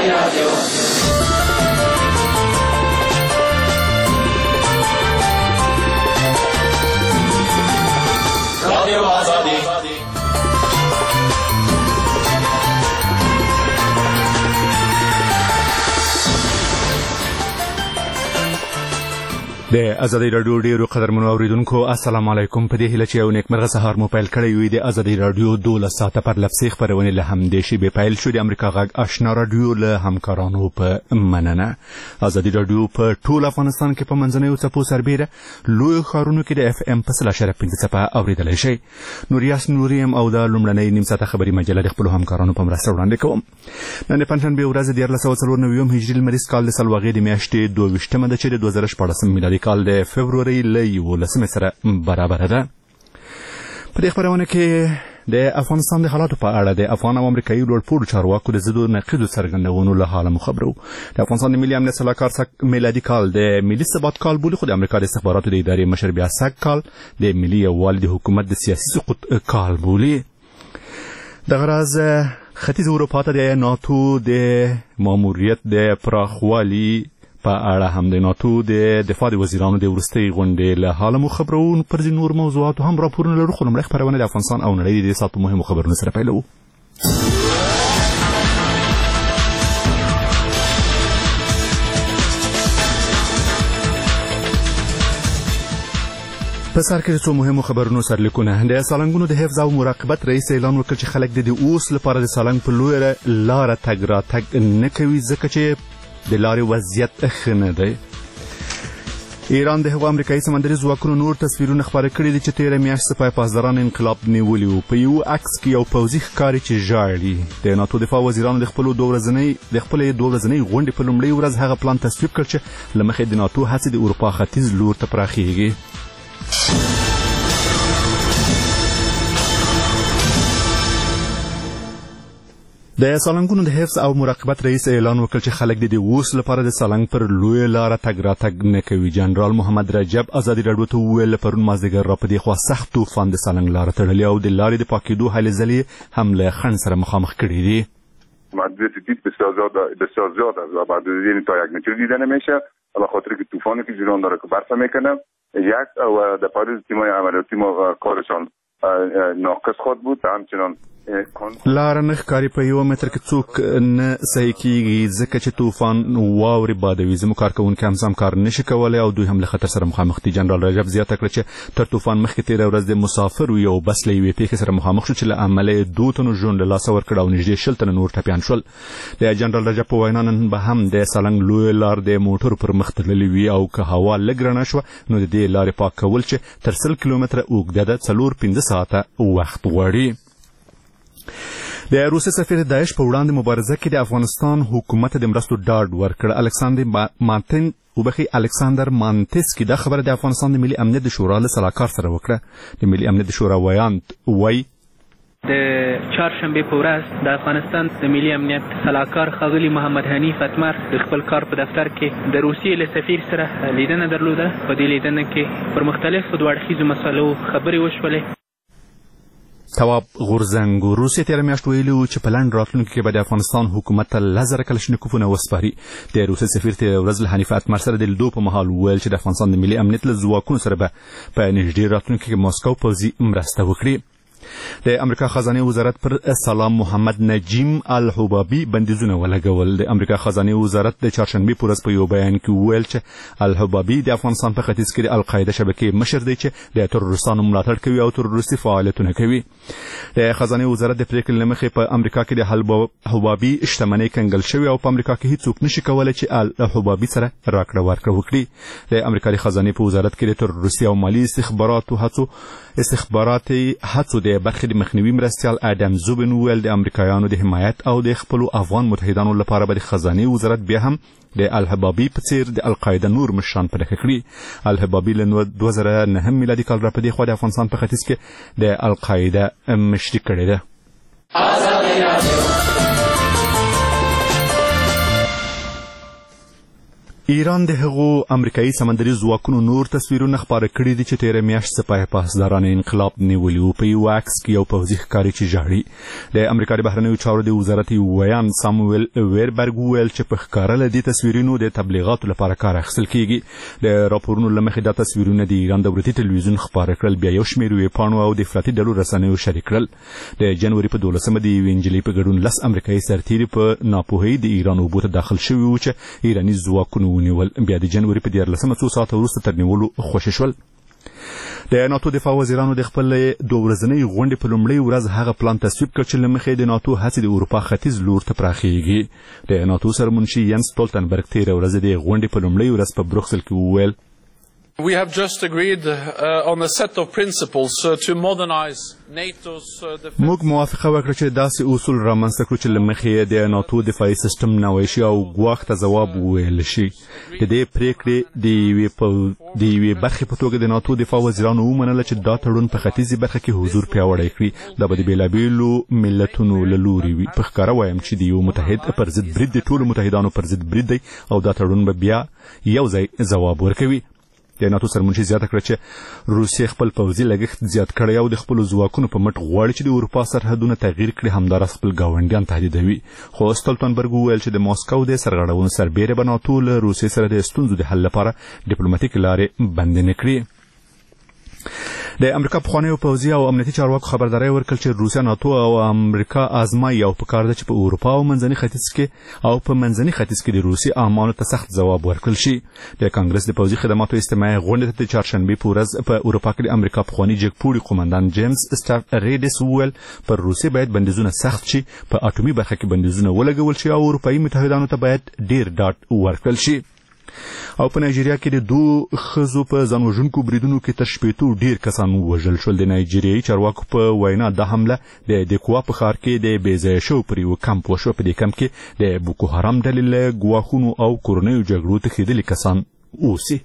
د ازادي رادیو ډیرو قدرمنو اوریدونکو السلام علیکم. په دې هیله چې یو نیکمرغه سهار مو پیل کړی وي. د ازادي رادیو 12 ساعته پر لفظي خبرونه له همدې شی به پیل شو. د امریکا غږ آشنا رادیو له همکارانو په مننه. ازادي رادیو په ټول افغانستان کې په منځنیو څپو سربېره لوی ښارونو کې د اف ام په 1.5 څپه اوریدلای شي. نوریاس نوریم او د لومړنۍ نیم ساعته خبري مجله د خپل همکارانو په مرسته وړاندې کوم. نن پنځشنبه ورځ د 1449 هجري لمریز کال د سلواغې د میاشتې 22مه ده چې د 2014 میلادي کال د فبروري له 11 سره برابر ده. په دې خبرونه کې د افغانستان د حالاتو په اړه د افغان او امریکایي لوړپوړو چارواکو د ضد نقیضو څرګندونو له حاله خبرو. د افغانستان د ملي امنیت سلاکار میلادي کال د ملي ثبات کال بولی، خو د امریکا د استخباراتو د ادارې مشر بیا سږ کال د ملي یووالي د حکومت د سیاسي سقوط کال بولی. دغه راز ختیځ اروپا ته د ناتو د ماموریت د پراخوالي په اړه هم د ناتو د دفاع د وزیرانو د ورستۍ غونډې له حاله خبرو. پر ځینو نور موضوعاتو هم راپورونه لرو، خو لومړی خبرونه د افغانستان او نړۍ د ساعتو مهمو خبرونو سره پیلوو. په سر کې څو مهمو خبرونو سرلیکونه. د سالنګونو د حفظ او مراقبت رئیس اعلان وکړ چې خلک د اوس لپاره د سالنګ په لویه لاره تګ راتګ نه کوي ځکه چې د لارې وضعیت ښه نه دی. ایران د هغو امریکایي سمندري ځواکونو نور تصویرونه خپاره کړي دي چې تېره میاشت سپاه پاسداران انقلاب نیولي وو. په یو عکس کې یو پوځي ښکاري چې ژاړي. د ناتو دفاع وزیرانو د خپلې 2 ورځنۍ غونډې په لومړۍ ورځ هغه پلان تصویب کړ چې له مخې د ناتو هڅې د اروپا ختیځ لور ته پراخیږي. د سالنګونو د حفظ او مراقبت رئیس اعلان وکړ چې خلک د اوس لپاره د سالنګ پر لوی لاره تګ راتګ نه کوي. جنرال محمد رجب ازادي رادیو ته وویل پرون مازدیګر را په دې خوا سخت طوفان د سالنګ لاره تړلې او د لارې د پاکېدو هلې ځلې هم له خنډ سره مخامخ کړي دي. محدودیت دید بسیار زیاد است و بعد از این تا 1 متر دیده نمیشه به خاطر که طوفانی که جریان داره که برف میکنه. یک و در پاریس تیمای عملیاتی ما کارشان ناقص خود بود. همچنان لاره نه ښکاري په 1 متر کې څوک نه صحیح کیږي ځکه چې طوفان واورې بادوي. زموږ کارکوونکي هم سم کار نشي کولی او دوی هم له خطر سره مخامخ دي. جنرال رجب زیاته کړه چې تر طوفان مخکې تېره ورځ د مسافرو یو بس له یوې پیښې سره مخامخ شو چې له امله یې 2 تنو ژوند له لاسه ورکړ او نږدې 60 تنه نور ټپیان شول. د جنرال رجب په وینا نن به هم د سالنګ لوی لار د موټرو پر مخ تللې وي او که هوا لږ رڼه شوه نو د دې لارې پاک کول چې تر 100 کیلومتره اوږده ده 4-5 ساعته وخت غواړي. د روسي سفیر داعش په وړاندې مبارزه کې د افغانستان حکومت د مرستو ډاډ ورکړ. الکساندر مانتسکي دا خبره د افغانستان د ملي امنیت د شورا له سلاکار سره وکړه. د ملي امنیت د شورا ویاند وای د چهارشنبه په ورځ د افغانستان د ملي امنیت سلاکار ښاغلي محمد حنیف اتمر د خپل کار په دفتر کې د روسیې له سفیر سره لیدنه درلوده. په دې لیدنه کې پر مختلفو دوه اړخیزو مسایلو خبرې وشولې. تواب غورځنګ روسیې تېره میاشت ویلي وو چې په لنډ راتلونکي کې به د افغانستان حکومت ته 1000 کلشنکوفونه وسپاري. د روسیې سفیر تېره ورځ له حنیف اتمر سره د لیدو په مهال وویل چې د افغانستان د ملي امنیت له ځواکونو سره به په نږدې راتلونکي کې ماسکو پوځي مرسته وکړي. د امریکا خزانه وزارت پر سلام محمد نجیم الحبابي بندیزونه ولګول. د امریکا خزانه وزارت د چهارشنبه په ورځ په یو بیان کې وویل چې الحبابي د افغانستان په ختیځ کې د القاعده شبکې مشر دی چې د تروریستانو ملاتړ کوي او تروریستي فعالیتونه کوي. د خزانه وزارت د پریکړې له مخې په امریکا کې د الحبابي شتمنۍ کنګل شوې او په امریکا کې هیڅوک نشي کولی چې الحبابي سره راکړه ورکړه وکړي. د امریکا د خزانه په وزارت کې د تروریستي او مالي استخباراتي هڅو د برخې د مخنیوي مرستیال ادم زوبن ویل د امریکایانو د حمایت او د خپل افغان متحدانو لپاره به د خزانه وزارت بیا هم د الحبابي په څیر د القاعده نور مشران په ډکه کړي. الحبابي له 2009 میلادي کال را په دې خوا د افغانستان په ختیځ کې د القاعده مشري کړې ده. ایران د هغو امریکایي سمندري ځواکونو نور تصویرونه خپاره کړي دي چې تېره میاشت سپاه پاسداران انقلاب نیولي وو. په یو عکس کې یو پوځي ښکاري چې ژاړي. د امریکا د بهرنیو چارو د وزارت ویان سامویل ویربرګ وویل چې په ښکاره له دې تصویرونو د تبلیغاتو لپاره کار اخیستل کېږي. د راپورونو له مخې دا تصویرونه د ایران دولتي تلویزیون خپاره کړل، بیا یو شمېر ویبپاڼو او د افراطي ډلو رسنیو شریک کړل. د جنوري په 12 د یوې نجلۍ په ګډون 10 امریکایي سرتیري په ناپوهۍ د ایران اوبو ته داخل شوي وو چې ایراني ځواکونو ونیول. بیا د جنوري په 14 څو ساعته وروسته تر نیولو خوشي شول. د ناتو دفاع وزیرانو د خپل 2 ورځنۍ غونډې په لومړۍ ورځ هغه پلان تصویب کړ چې له مخې د ناتو هڅې د اروپا ختیځ لور ته پراخېږي. د ناتو سرمنشي ینس ستولتنبرګ تېره ورځ د غونډې په لومړۍ ورځ په بروکسل کې وویل We have just agreed on a set of principles to modernize NATO's defense. موږ موافقه وکړه چې داسې اصول رامنځته کړو چې له مخې د ناتو دفاعي سیستم نوی شي او ګواښ ته ځواب وویل شي. د دې پریکړې د یوې برخې په توګه د ناتو دفاع وزیرانو ومنله چې دا تړون په ختیځې برخه کې حضور پیاوړی کړي. دا به د بېلابېلو ملتونو له لوري وي. په ښکاره وایم چې د یو متحد پر ضد برید د ټولو متحدانو پر ضد برید دی او دا تړون به بیا یو ځای ځواب ورکوي. د ناتو سرمنشي زیاته کړه چې روسیې خپل پوځي لګښت زیات کړی او د خپلو ځواکونو په مټ غواړي چې د اروپا سرحدونه تغییر کړي، همداراز خپل ګاونډیان تهدیدوي. خو ستولتنبرګ وویل چې د ماسکو د سرغړونو سربیره به ناتو له روسیې سره د ستونزو د حل لپاره ډیپلوماټیک لارې بندې نه کړي. د امریکا پخوانیو پوځي او امنیتي چارواکو خبرداری ورکړل چې روسیا ناتو او امریکا آزمایي او په کار ده چې په اروپا او منځني ختیځ کې د روسي اعمالو ته سخت ځواب ورکړل شي. د کانګرس د پوځي خدماتو اجتماعي غونډې ته د چهارشنبې په ورځ په اروپا کې د امریکا پخواني جګپوړي قومندان جیمز ریډس وویل پر روسیې باید بندیزونه سخت شي، په اټومي برخه کې بندیزونه ولګول شي او اروپایي متحدانو ته باید ډیر ډاډ ورکړل شي. او په نایجیریا کې د 2 ښځو په ځان وژونکو بریدونو کې تر 80 ډیر کسان ووژل شول. د نایجیریایي چارواکو په وینا دا حمله د دیکوا په ښار کې د بېځایه شوو پر یو کمپ وشوه. په دې کمپ کې د بوکو حرام ډلې له ګواښونو او کورنیو جګړو تښتېدلي کسان اوسي.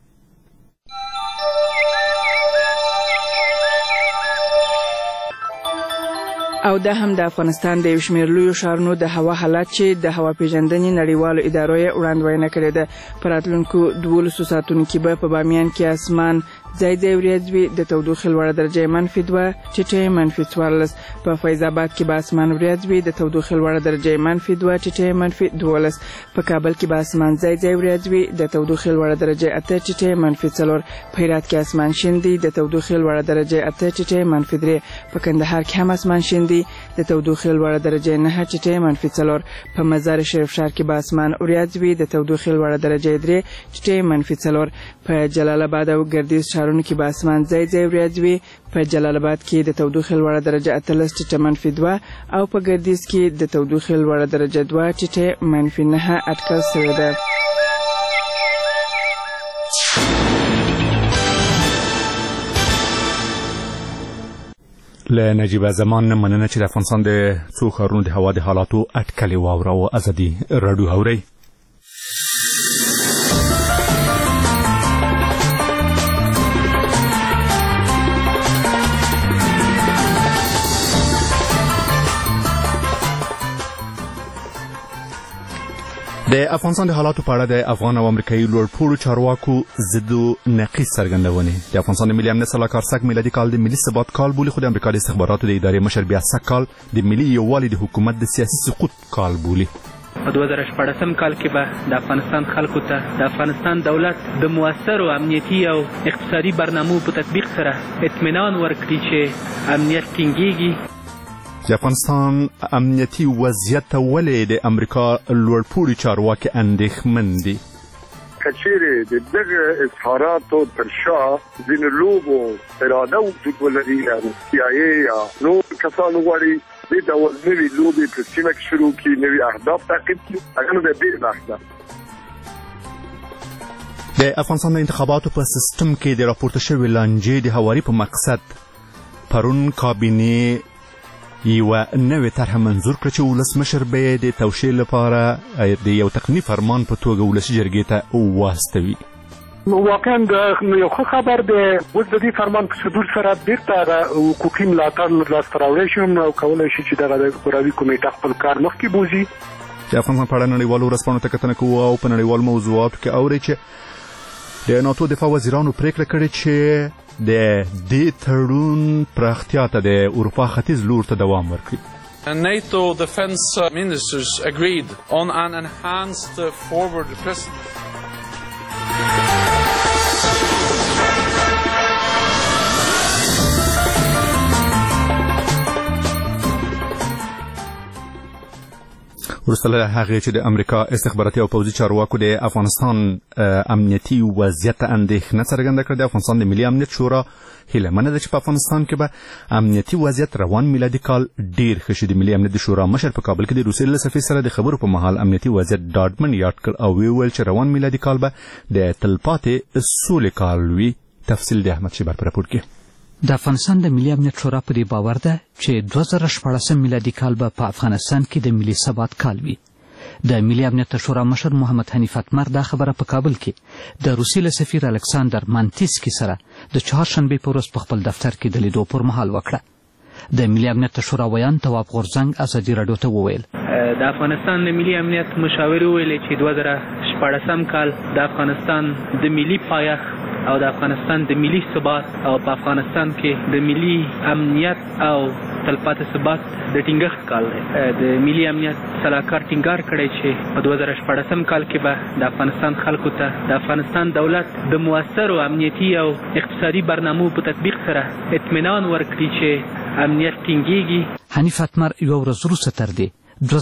او دا هم د افغانستان د یو شمېر لویو ښارونو د هوا حالات چې د هوا پیژندنې نړیوالو ادارو یې وړاندوینه کړې ده. په راتلونکو 12 ساعتونو کې به په بامیان کې اسمان ځای ځای وریځ وي، د تودوخې لوړه درجه -2 ټیټه -14. په فیض آباد کې به اسمان وریځ وي، د تودوخې لوړه درجه -2 ټیټه -12. په کابل کې به اسمان ځای ځای وریځ وي، د تودوخې لوړه درجه 8 ټیټه -4. په هرات کې اسمان شین دی، د تودوخې لوړه درجه 8 ټیټه -3. په کندهار کې هم اسمان شین دی، د تودوخې لوړه درجه 9 ټیټه -4. په مزار شریف ښار کې به اسمان وریځ وي، د تودوخې لوړه درجه 3 ټیټه -4. په جلال آباد او ګردیز ښارونو کې به اسمان ځای ځای وریځ وي. په جلال آباد کې د تودوخې لوړه درجه 18 ټیټه -2 او په ګردیز کې د تودوخې لوړه درجه 2 ټیټه -9 اټکل شوې ده. له نجیب زمان مننه چې د افغانستان د څو ښارونو د هوا د حالاتو اټکلې واوره او ازادي راډیو اورئ. د افغانستان د حالاتو په اړه د افغان او امریکایي لوړپوړو چارواکو ضد او نقیض څرګندونې. د افغانستان د ملي امنیت سلاکار سږ میلادي کال د ملي ثبات کال بولي، خو د امریکا د استخباراتو د ادارې مشر بیا سږ کال د ملي یووالي د حکومت د سیاسي سقوط کال بولي. په 2014 کال کې به د افغانستان خلکو ته د افغانستان دولت د موثرو امنیتي او اقتصادي برنامو په تطبیق سره اطمینان ورکړي چې امنیت ټینګېږي. د افغانستان امنیتي وضعیت ته ولې د امریکا لوړپوړي چارواکي اندېښمن دي؟ که چیرې د دغه اظهاراتو تر شا ځینې لوبو اراده وجود ولري، یعنې CIA یا نور کسان غواړي دې ډول نوي لوبې په سیمه کې شروع کړي، نوي اهداف تعقیب کړي. هغه نو د دې اهداف د افغانستان د انتخاباتو په سیستم کې د راپورته شوې لانجې د هواري په مقصد پرون کابینې یوه نوې طرحه منظور کړه چې ولسمشر به یې د توشیح لپاره د یو تقنیني فرمان په توګه ولسي جرګې ته واستوي. واقعا یو ښه خبر دی. اوس د دې فرمان په صدور سره بیرته حقوقي ملاتړ لاسته راوړی شو او کولی شي چې دغه د شوروي کمیټه خپل کار مخکې بوځي. د افغانستان په اړه نړیوالو ورځپاڼو ته کتنه کوو او په نړیوالو موضوعاتو کې اوري چې د ناتو دفاع وزیرانو پریکړه کړې چې د دې تړون پراختیا ته د اروپا ختیځ لور ته دوام ورکړي. NATO defense ministers agreed on an enhanced forward replacement. وروسته له هغې چې د امریکا استخباراتي او پوځي چارواکو د افغانستان امنیتي وضعیت ته اندېښنه څرګنده کړه، د افغانستان د ملي امنیت شورا هیله منه ده چې په افغانستان کې به امنیتي وضعیت روان میلادي کال ډیر ښه شي. د ملي امنیت د شورا مشر په کابل کې د روسیې له سفیر سره د خبرو په مهال امنیتي وضعیت ډاډمن یاد کړ او ویل چې روان میلادي کال به د تلپاتې سولې کال وي. تفصیل د احمد شیبر په راپور کې. د افغانستان د ملي امنیت شورا په دې باور ده چې 2014 میلادي کال به په افغانستان کې د ملي ثبات کال وي. د ملي امنیت شورا مشر محمد حنیف اتمر دا خبره په کابل کې د روسیې له سفیر الکساندر مانتیسکي سره د چهارشنبې په ورځ په خپل دفتر کې د لیدو پر مهال وکړه. د ملي امنیت شورا ویان تواب غورځنګ ازادي راډیو ته وویل د افغانستان د ملي امنیت مشاور ویل چې 2014 کال د افغانستان د ملي پایښت او د افغانستان د ملي ثبات او په افغانستان کې د ملي امنیت او تلپاتې ثبات د ټینګښت کال دی. د ملي امنیت سلاکار ټینګار کړی چې په 2014 کال کې به د افغانستان خلکو ته د افغانستان دولت د مؤثرو امنیتي او اقتصادي برنامو په تطبیق سره اطمینان ورکړي چې امنیت ټینګیږي. حنیف اتمر یو ورځ وروسته تر دې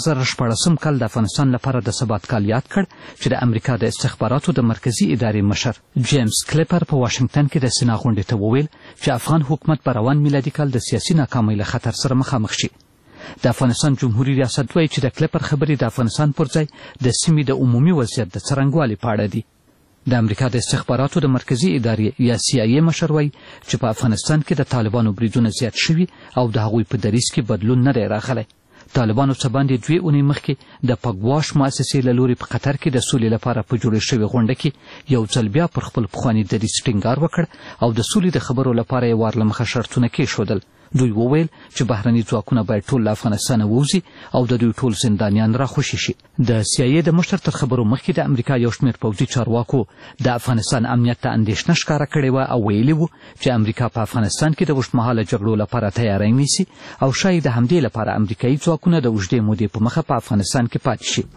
2014 کال د افغانستان لپاره د ثبات کال یاد کړ چې د امریکا د استخباراتو د مرکزی ادارې مشر جیمز کلیپر په واشنگټن کې د سنا غونډې ته وویل چې افغان حکومت په روان میلادي کال د سیاسي ناکامۍ له خطر سره مخامخ شي. د افغانستان جمهوریت ریاست وایي چې د کلیپر خبرې د افغانستان پر ځای د سیمې د عمومي وضعیت د څرنګوالي په اړه دي. د امریکا د استخباراتو د مرکزی ادارې یا CIA مشر وایي چې په افغانستان کې د طالبانو بریدونه زیات شوي او د هغوی په دریځ کې بدلون نه دی راغلی. طالبانو څه باندې 2 اونۍ مخکې د پګواش مؤسسې له لوري په قطر کې د سولې لپاره په جوړې شوې غونډه کې یو ځل بیا پر خپل پخواني دریځ ټینګار وکړ او د سولې د خبرو لپاره یې وار له مخه شرطونه کېښودل. دوی وویل چې بهرني ځواکونه باید ټول له افغانستانه ووځي او د دوی ټول زندانیان راخوشي شي. د CIA د مشر تر خبرو مخکې د امریکا یو شمېر پوځي چارواکو د افغانستان امنیت ته اندېښنه ښکاره کړې وه او ویلي وو چې امریکا په افغانستان کې د اوږدمهاله جګړو لپاره تیاری نیسي او ښایي د همدې لپاره امریکایي ځواکونه د اوږدې مودې په مخه په افغانستان کې پاتې شي.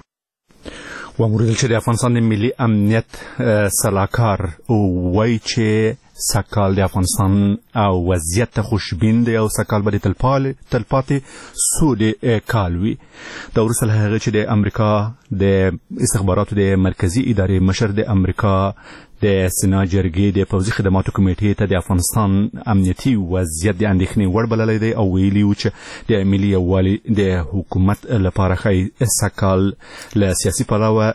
وموریدل چې د افغانستان د ملي امنیت سلاکار وایي چې سکال د افغانستان او وضعیت ته خوشبین دی او سکال به د تلپاتې سولې کال وي. دا وروسته له هغې چې د امریکا د استخباراتو د مرکزي ادارې مشر د امریکا د سنا جرګې د پوځي خدماتو کمیټې ته د افغانستان امنیتي وضعیت د اندېښنې وړ بللی دی او ویلي و چې د ملي یووالي د حکومت لپاره ښایي سکال له سیاسي پلوه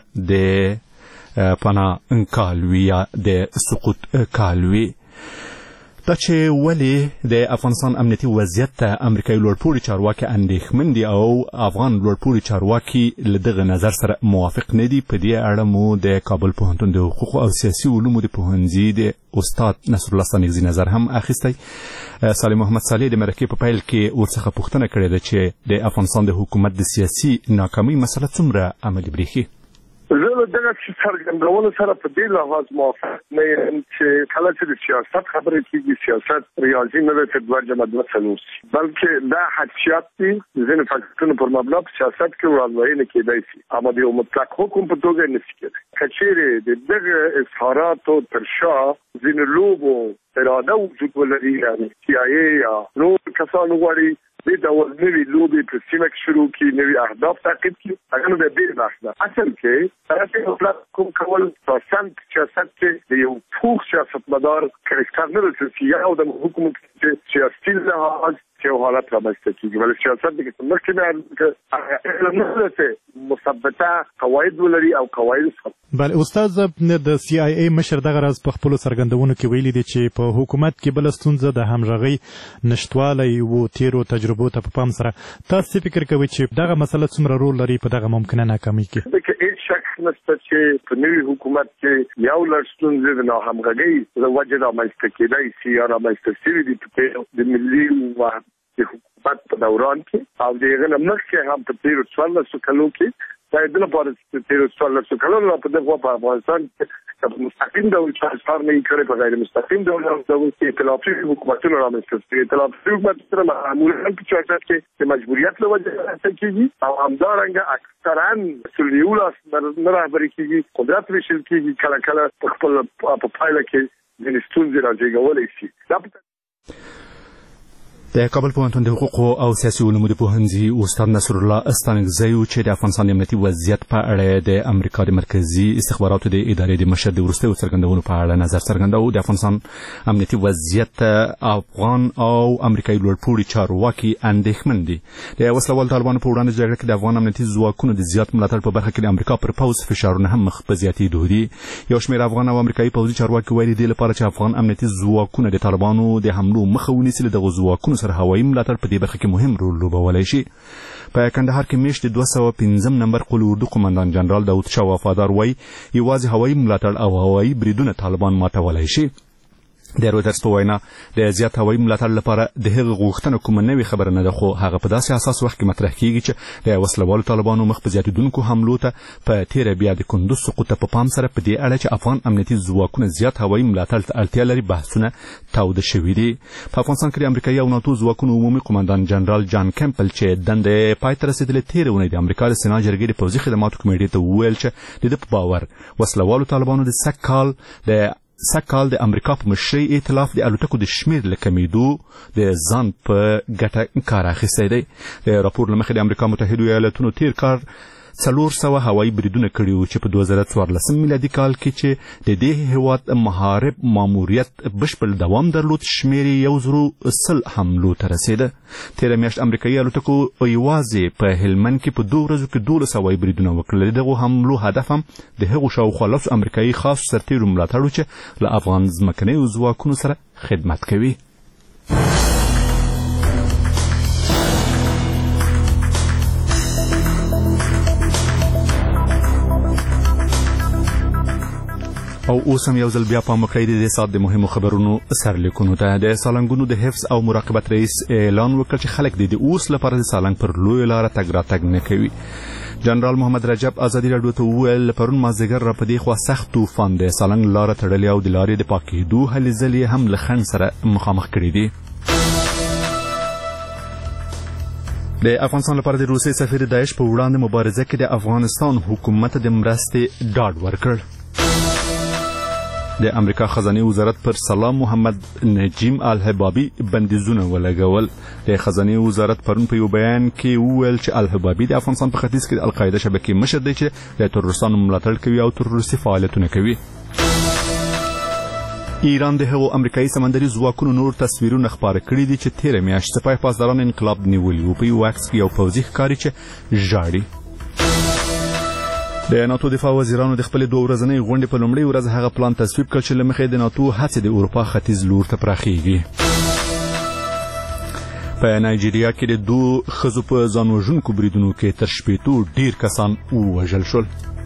د پناه کال وي یا د سقوط کال وي. دا چې ولې د افغانستان امنیتي وضعیت ته امریکایي لوړپوړي چارواکي اندېښمن دي او افغان لوړپوړي چارواکي له دغه نظر سره موافق نه دي، په دې اړه مو د کابل پوهنتون د حقوقو او سیاسي علومو د پوهنځي د استاد نصر الله ستانکزي نظر هم اخیستی. صالح محمد صالح د مرکې په پیل کې ورڅخه پوښتنه کړې ده چې د افغانستان د حکومت د سیاسي ناکامۍ مسله څومره عملي برېښي. زه دغه څرګندولو سره په دې لحاظ موافق نه یم چې کله چې د سیاست خبرې کېږي سیاست ریاضي نه ده چې 2 جمع 2 څلور شي، بلکې دا حقیقت دی. ځینې فکرونه پر مبنا په سیاست کې وړاندوینه نه کېدای شي اما د یو مطلق حکم په توګه نه شي کېدای. که چیرې د دغه اظهاراتو تر شا ځینې لوبو اراده وجود ولري یعنې CIA یا نور کسان وغواړي دې ډول نوي لوبې په سیمه کې شروع کړي، نوي اهداف تعقیب کړي، هغه نو د دې بحث ده. اصل کې داسې کوم کول په سیاست کې د یو پوخ سیاستمدار کرکټر نه دی چې یو د حکومت کې سیاسي لحاظ چې حالت رامنځته کېږي، بلکې سیاست کې مخکې نه علم نه ده مثبته قواعد ولري او قواعد. بله استاد، د CIA مشر دغه راز په خپلو څرګندونو کې ویلي دي چې په حکومت کې بله ستونزه د همغږۍ نشتوالی و تیرو تجربو ته په پام سره. تاسو فکر کوئ چې دغه مسله څومره رول لري په دغه ممکنه ناکامۍ کې؟ هیڅ شک نشته چې په نوي حکومت کې یو لړ ستونزې د ناهمغږۍ له وجې رامنځته کېدای شي یا رامنځته شوي دي د ملي د حکومت په دوران کې او د هغه نه مخکې هم په تېرو 14 کلو کې دا د لپاره تیر څلور کلونو په دغه په افغانستان کې مستقیم ډول کار نه کړي په غیر مستقیم ډول د ائتلافي حکومتونو رامنځته شوي ائتلافي حکومت سره معمولا په چارچ کې د مجبوریت له وجې راځي کېږي او همدارنګه اکثرا مسؤلیت نه رهبري کېږي قدرت ویشل کېږي کله کله په خپل په پایله کې د ستونزې راځي شي دا د کابل پوهنتون د حقوقو او سیاسي علومو د پوهنځي استاد نصر الله استانکزی چې د افغانستان د امنیتي وضعیت په اړه د امریکا د مرکزی استخباراتو د ادارې د مشر د وروستیو څرګندونو په اړه نظر څرګنداوه. د افغانستان امنیتي وضعیت افغان او امریکایي لوړپوړي چارواکي اندېښمن دي. د وسلوال طالبانو په وړاندې جګړه کې د افغان امنیتي ځواکونو د زیات ملاتړ په برخه کې د امریکا پر پوځ فشارونه هم مخ په زیاتېدو دي. یو شمېر افغان او امریکایي پوځي چارواکي ویلي دي لپاره چې افغان امنیتي ځواکونه د طالبانو د حملو مخه ونیسي دغه ځواکونو سره هوایي ملاتړ په دې برخه کې مهم رول لوبولی شي. په کندهار کې میاشت 205 نمبر قول اردو قومندان جنرال داود شاه وفادار وایي یوازې هوایي ملاتړ او هوایي بریدونه طالبان ماتولی شي. د رویټرز په وینا د زیات هوایي ملاتړ لپاره د هغه غوښتنه کومه نوې خبره نه ده، خو هغه په داسې اساس وخت کې مطرح کیږي چې د وسلوالو طالبانو مخ په زیاتېدونکو حملو ته په تیره بیا د کندوز سقوط په پام سره په دې اړه چې افغان امنیتي ځواکونه زیات هوایي ملاتړ ته اړتیا لري بحثونه تاوده شوي دي. په افغانستان کې د امریکایي او ناتو ځواکونو عمومي قومندان جنرال جان کمپل چې دندې پای ته رسېدلې تېره اونۍ د امریکا د سنا جرګې د پوځي خدماتو کمیټې ته وویل چې د ده په باور وسلوالو طالبانو د سږ کال د امریکا په مشرۍ ائتلاف د الوتکو د شمېر له کمیدو د ځان په ګټه کار اخیستی دی. د راپور له مخې د امریکا متحدو ایالتونو تیر کال 400 هوایي بریدونه کړي وو چې په 2014 میلادي کال کې چې د دې هېواد محارب ماموریت بشپړ دوام درلود شمېر یې 110 حملو ته رسېده. تېره میاشت امریکایي الوتکو یوازې په هلمند کې په 2 ورځو کې 12 هوایي بریدونه وکړل. دغو حملو هدف هم د هغو شاوخوا 10 امریکایي خاص سرتیرو ملاتړ و چې له افغان ځمکنیو ځواکونو سره خدمت کوي. او اوس هم یو ځل بیا پام وکړئ د دې ساعت د مهمو خبرونو سرلیکونو ته. د سالنګونو د حفظ او مراقبت رئیس اعلان وکړ چې خلک د اوس لپاره د سالنګ پر لویه لاره تګ راتګ نه کوي. جنرال محمد رجب ازادي راډیو ته وویل پرون مازدیګر را په دې خوا سخت طوفان د سالنګ لاره تړلې او د لارې د پاکېدو هلې ځلې هم له خنډ سره مخامخ کړي دي. د افغانستان لپاره د روسیې سفیر داعش په وړاندې مبارزه کې د افغانستان حکومت د مرستې ډاډ ورکړ. د امریکا خزانه وزارت پر سلام محمد نجیم الحبابي بندیزونه ولګول. د خزانه وزارت پرون په یو بیان کې وویل چې الحبابي د افغانستان په ختیځ کې د القاعده شبکې مشر دی چې د تروریستانو ملاتړ کوي او تروریستي فعالیتونه کوي. ایران د هغو امریکایي سمندري ځواکونو نور تصویرونه خپاره کړي دي چې تېره میاشت سپاه پاسداران انقلاب نیولي وو. په یو عکس کې یو پوځي ښکاري چې ژاړي. د ناتو دفاع وزیرانو د خپل 2 ورځنۍ غونډې په لومړۍ ورځ هغه پلان تصویب کړ چې له مخې د ناتو هڅې د اروپا ختیځ لور ته پراخیږي. په نایجیریا کې د 2 ښځو په ځان وژونکو بریدونو کې تر 80 ډیر کسان ووژل شول.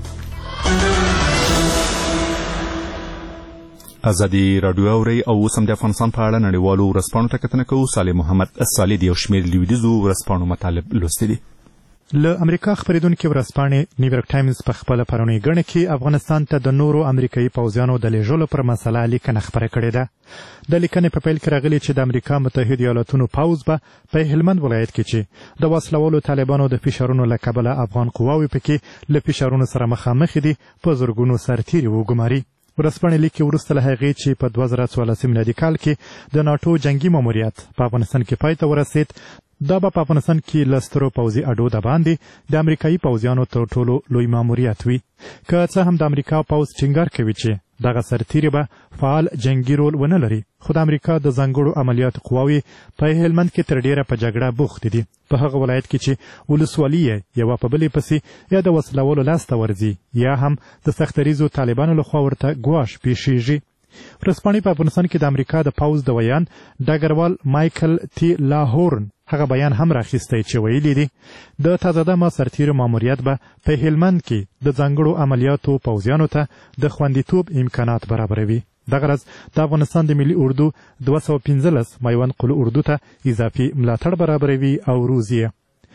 ازادي راډیو اوري او اوس هم د افغانستان په اړه نړیوالو ورځپاڼو ته کتنه کوو. صالح محمد صالح د یو شمېر لویدیځو ورځپاڼو مطالب لوستي دي. له امریکا خبرېدونکې ورځپاڼې نیویارک ټایمز په خپله پرونۍ ګڼه کې افغانستان ته د نورو امریکایي پوځیانو د لیږلو پر مسله لیکنه خپره کړې ده. د لیکنې په پیل کې راغلي چې د امریکا متحدو ایالتونو پوځ به په هلمند ولایت کې چې د وسلوالو طالبانو د فشارونو له کبله افغان قواوې پکې له فشارونو سره مخامخ دي په زرګونو سرتیري وګماري. ورځپاڼې لیکي وروسته له هغې چې په 2014 میلادي کال کې د ناټو جنگي ماموریت په افغانستان کې پای ته ورسېد، دا به په افغانستان کې له سترو پوځي اډو د باندې د امریکایي پوځیانو تر ټولو لوی ماموریت وي. که څه هم د امریکا پوځ ټینګار کوي چې دغه سرتیري به فعال جنگي رول ونه لري، خو د امریکا د ځانګړو عملیاتو قواوې په هلمند کې تر ډیره په جګړه بوختې دي. په هغه ولایت کې چې ولسوالي یې یوه په بلې پسې یا د وسلوالو لاسته ورځي یا هم د سختریزو طالبانو لخوا ورته ګواښ پیښیږي. ورځپاڼې په افغانستان کې د امریکا د پوځ د ویان ډګروال مایکل تی لاهورن هغه بیان هم راخیستی چې ویلي دي د تازه دمه سرتیرو ماموریت به په هلمند کې د ځانګړو عملیاتو پوځیانو ته د خوندیتوب امکانات برابروي. دغه ورځ د افغانستان د ملي اردو 215 میوند قلو اردو ته اضافي ملاتړ برابروي او روزي.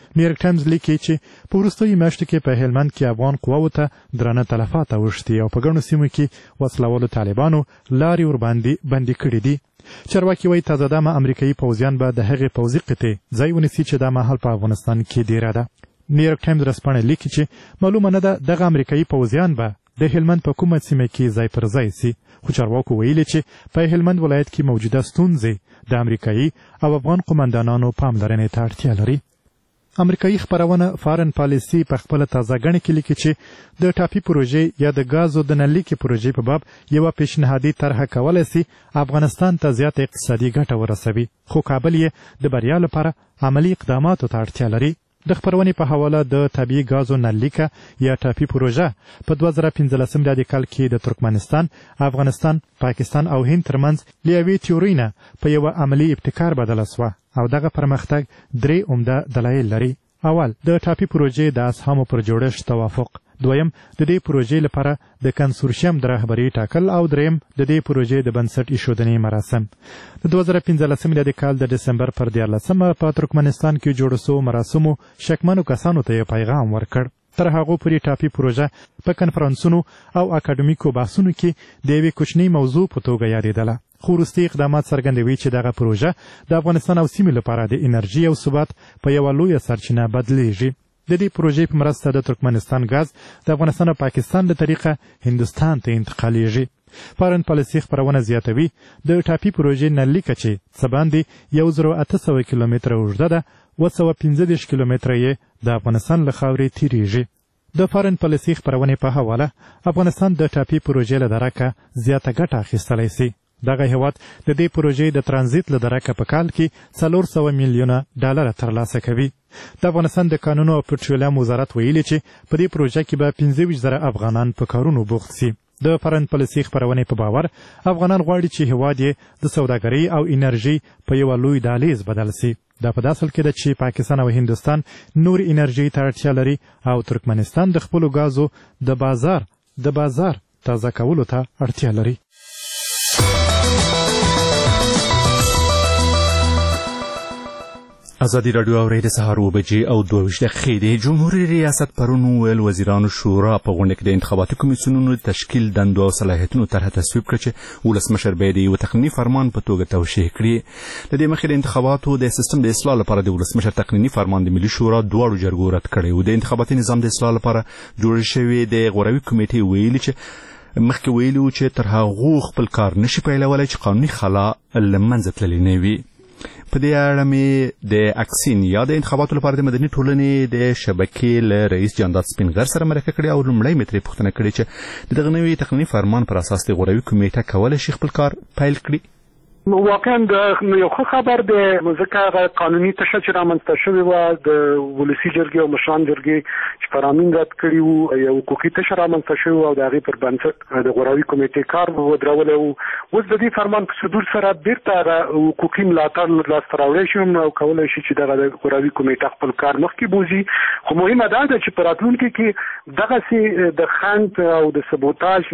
نیویارک ټایمز لیکي چې په وروستیو میاشتو کې په هلمند کې افغان قواوو ته درانه تلفات اوښتي او په ګڼو سیمو کې وسلوالو طالبانو لارې ورباندې بندي کړي دي. چارواکي وایي تازه دمه امریکایي پوځیان به د هغې پوځي قطعې ځای ونیسي چې دا مهال په افغانستان کې دیره ده. نیویارک ټایمز ورځپاڼه لیکي چې معلومه نه ده دغه امریکایي پوځیان به د هلمند په کومه سیمه کې ځای پر ځای سي، خو چارواکو ویلي چې په هلمند ولایت کې موجوده ستونزې د امریکایي او افغان قومندانانو پاملرنې ته اړتیا لري. امریکایي خپرونه فارن پالیسي په خپله تازه ګڼه کې لیکي چې د ټاپي پروژې یا د ګازو د نللیکې پروژې په باب یوه پیشنهادي طرحه کولی سي افغانستان ته زیاته اقتصادي ګټه ورسوي، خو کابل یې د بریا لپاره عملي اقداماتو ته اړتیا لري. د خپرونې په حواله د طبیعي ګازو نللیکه یا ټاپي پروژه په 2015 میلادي کال کې د ترکمنستان، افغانستان، پاکستان او هند ترمنځ له یوې تیورۍ نه په یوه عملي ابتکار بدله سوه او دغه پرمختګ 3 عمده دلایل لري. اول، د ټاپي پروژې د اسهامو پر جوړښت توافق. دویم، د دې پروژې لپاره د کنسورشیم د رهبرۍ ټاکل او دریم، د دې پروژې د بنسټ ایښودنې مراسم. د 2015 میلادي کال د ډسمبر پر 14 په ترکمنستان کې جوړو سوو مراسمو شکمنو کسانو ته یې پیغام ورکړ. تر هغو پورې ټاپي پروژه په کنفرانسونو او اکاډمیکو بحثونو کې د یوې کوچنۍ موضوع په توګه یادېدله، خو وروستي اقدامات څرګندوي چې دغه پروژه د افغانستان او سیمې لپاره د انرژي او ثبات په یوه لویه سرچینه بدلیږي. د دې پروژې په مرسته د ترکمنستان ګاز د افغانستان او پاکستان له طریقه هندوستان ته انتقالیږي. فارن پالیسي خپرونه زیاتوي د ټاپي پروژې نللیکه چې څه باندې 1800 کیلومتره اوږده ده، 215 کیلومتره یې د افغانستان له خاورې تیریږي. د فارن پالیسي خپرونې په حواله افغانستان د ټاپي پروژې له درکه زیاته ګټه اخیستلی سي. دغه هیواد د دې پروژې د ترانزیت له درکه په کال کې 400 میلیونه ډالر ترلاسه کوي. د افغانستان د کانونو او پټرولیم وزارت ویلي چې په دې پروژه کې به 25,000 افغانان په کارونو بوخت سي. د فارن پالیسي خپرونې په باور افغانان غواړي چې هیواد یې د سوداګرۍ او انرژي په یوه لوی دهلیز بدل سي. دا په داسې حال کې ده چې پاکستان او هندوستان نور انرژي ته اړتیا لري او ترکمنستان د خپلو ګازو د بازار تازه کولو ته اړتیا لري. ازادي راډیو اورېد سهار 7 او 22 دقیقې د جمهوریت ریاست پرون ویل وزیرانو شورا په غونډه کې د انتخاباتي کمیسیونونو تشکیل دندو او صلاحیتونو طرحه تصویب کړه چې ولسمشر باید یو تقنیني فرمان په توګه توشیح کړي. د دې مخکې د انتخاباتو د سیستم د اصلاح لپاره د ولسمشر تقنیني فرمان د ملي شورا دواړو جرګو رد کړی و. د انتخاباتي نظام د اصلاح لپاره جوړ شوی د غوروي کمیټې ویلي چې مخکې ویلي و چې تر هغو خپل کار نشي پیلولی چې قانوني خلا له منځه تللې نه وي. په دې اړه مې د اکسین یا د انتخاباتو لپاره د مدني ټولنې د شبکې له رئیس جانداد سپینغر سره مرکه کړې او لومړی مې ترې پوښتنه کړې چې د دغه نوي تقنیني فرمان پر اساس د غوروي کمیټه کولی شي خپل کار پیل کړي. واقعا یو ښه خبر دی، ځکه قانوني تشه چې رامنځته شوې وه د ولسي جرګې او مشران جرګې چې فرامین رد کړي وو، یو حقوقي تشه رامنځته شوې وه او د هغې پر بنسټ د غوروي کمیټې کار ودرولی وو. اوس د دې فرمان په صدور سره بیرته هغه حقوقي ملاتړ لاسته راوړی شي او کولی شي چې دغه د غوروي کمیټه خپل کار مخکې بوځي. خو مهمه دا ده چې په راتلونکي کې دغسې د خنډ او د سبوتاژ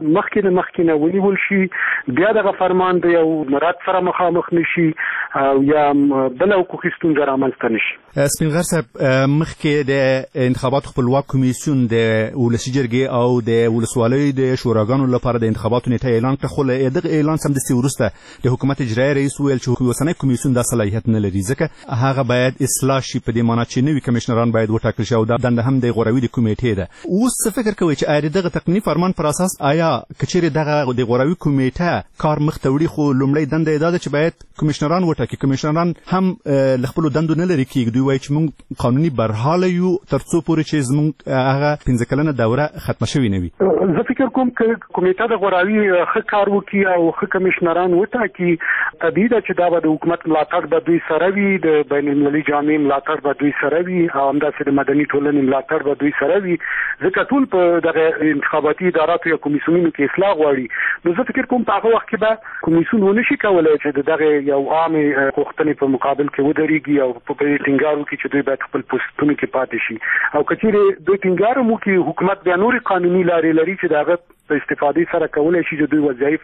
مخکې نه ونیول شي، بیا دغه فرمان د یو مراد سره مخامخ نشي او یا بل حقوقي ستونزه رامنځته نشي. سپینغر صاحب، مخکې د انتخاباتو خپلواک کمیسیون د ولسي جرګې او د ولسوالیو د شوراګانو لپاره د انتخاباتو نیټه اعلان کړه، خو له دغه اعلان سمدستي وروسته د حکومت اجرایي رئیس وویل چې اوسنی کمیسیون دا صلاحیت نه لري، ځکه هغه باید اصلاح شي، په دې معنی چې نوي کمشنران باید وټاکل شي او دا دنده هم د غوروي د کمیټې ده. اوس څه فکر کوئ چې آیا دغه تقنیني فرمان پر اساس آیا که چیرې دغه د غوروي کمیټه کار مخ ته وړي، خو لومړی دنده یې دا ده چې باید کمشنران وټاکي. کمشنران هم له خپلو دندو نه لرې کېږي، دوی وایي چې موږ قانوني برحاله یو تر څو پورې چې زموږ هغه 15 کلنه دوره ختمه شوې نه وي. زه فکر کوم که کمیټه د غوراوي ښه کار وکړي او ښه کمشنران وټاکي، طبیعي ده چې دا به د حکومت ملاتړ به دوی سره وي، د بین المللي جامع ملاتړ به دوی سره وي او همداسې د مدني ټولنې ملاتړ به دوی سره وي، ځکه ټول په دغه انتخاباتي اداراتو یا کمیسیونونو کې اصلاح غواړي. نو زه فکر کوم په هغه وخت کې به کمیسیون ونه شي کولی چې د دغه یو عامې غوښتنې په مقابل کې ودرېږي او په ټینګار وکړي چې دوی باید خپل پوسټونو کې پاتې شي. او که چیرې دوی ټینګار هم وکړي، حکومت بیا نورې قانوني لارې لري چې د هغه په استفادې سره کولی شي چې دوی وظایف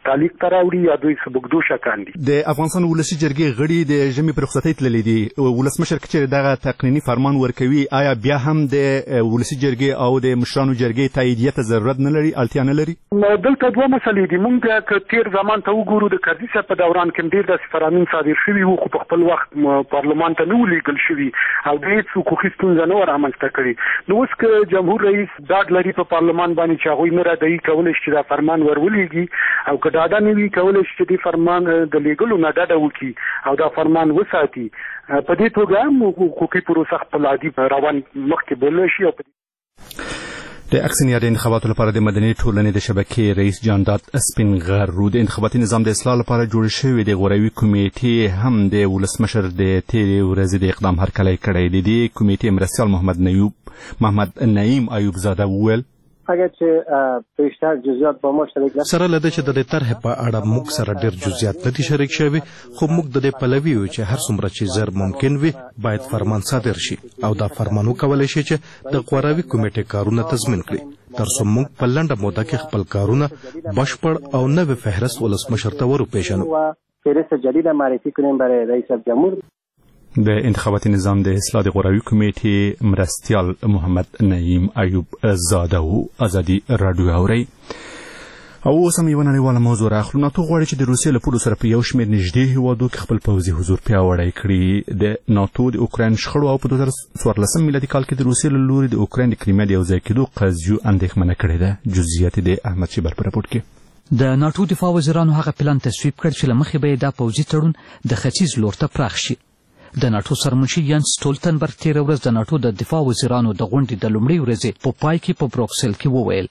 تعلیق ته راوړي یا دوی سبکدوشه کاندي. د افغانستان ولسي جرګې غړي د ژمي په رخصتۍ تللي دي. ولسمشر که چېرې دغه تقنیني فرمان ورکوي آیا بیا هم د ولسي جرګې او د مشرانو جرګې تاییدیه ته ضرورت نه لري، اړتیا نه لري؟ دلته دوه مسلې دي. موږ که تیر زمان ته وګورو د کردي صاحب په دوران کې ډېر داسې فرامین صادر شوي وو خو په خپل وخت پارلمان ته نه و لیږل شوي او د هېڅ حقوقي ستونزه نه وه رامنځته کړې. نو اوس که جمهور رئیس ډاډ لري په پارلمان باندې چې هغوی نه ردوي کولی شي چې دا فرمان ورولېږي او که ډاډه نه وي کولی شي چې دې فرمان د لیږلو نه ډډه وکړي او دا فرمان وساتي. په دې توګه هم حقوقي پروسه خپل عادي روان مخکې بولی شي. او د اکسنیا د انتخاباتو لپاره د مدني ټولنې د شبکې رئیس جانداد سپین غرو د انتخاباتي نظام د اصلاح لپاره جوړ شوی د غوروي کمیټې هم د ولسمشر د تیرې ورځې د اقدام هرکلی کړی دی. د کمیټې مرستیال محمد نعیم ایوب زاده وویل اگر چې بیشتر جزئیات با ما شریک نشي سره لده چې د دې طرح په اړه موږ سره ډېر جزئیات نه دي شریک شوي خو موږ د دې پلوي یو چې هر څومره چې زر ممکن وي باید فرمان صادر شي او دا فرمان وکولای شي چې د غوروي کمیټې کارونه تضمین کړي تر څو موږ په لنډه موده کې خپل کارونه بشپړ او نوې فهرست ولسمشر ته ورپېژنو. فهرست جدید معرفی کنیم برای رئیس جمهور. د انتخاباتي نظام د اصلاح د غوروي کمیټې مرستیال محمد نعیم ایوب زاده و. ازادي راډیو اورئ. او اوس هم یوه نړیواله موضوع راخلو. ناتو غواړي چې د روسیې له پولو سره په یو شمېر نږدې هېوادو کې خپل پوځي حضور پیاوړی کړي. د ناتو د اوکراین شخړو او په 2014 میلادي کال کې د روسیې له لوري د اوکراین د کریمیا د یوځای کېدو قضیو اندېښمنه کړې ده. جزئیات د احمد شیبر په راپورټ کې. د ناتو دفاع وزیرانو هغه پلان تصویب کړ چې له مخې به یې دا پوځي تړون د ختیځ لور ته پراخ شي. د ناتو سرمنشي یانس سټولتنبرګ تېره ورځ د ناتو د دفاع وزیرانو د غونډې د لومړۍ ورځې په پای کې په بروکسل کې وویل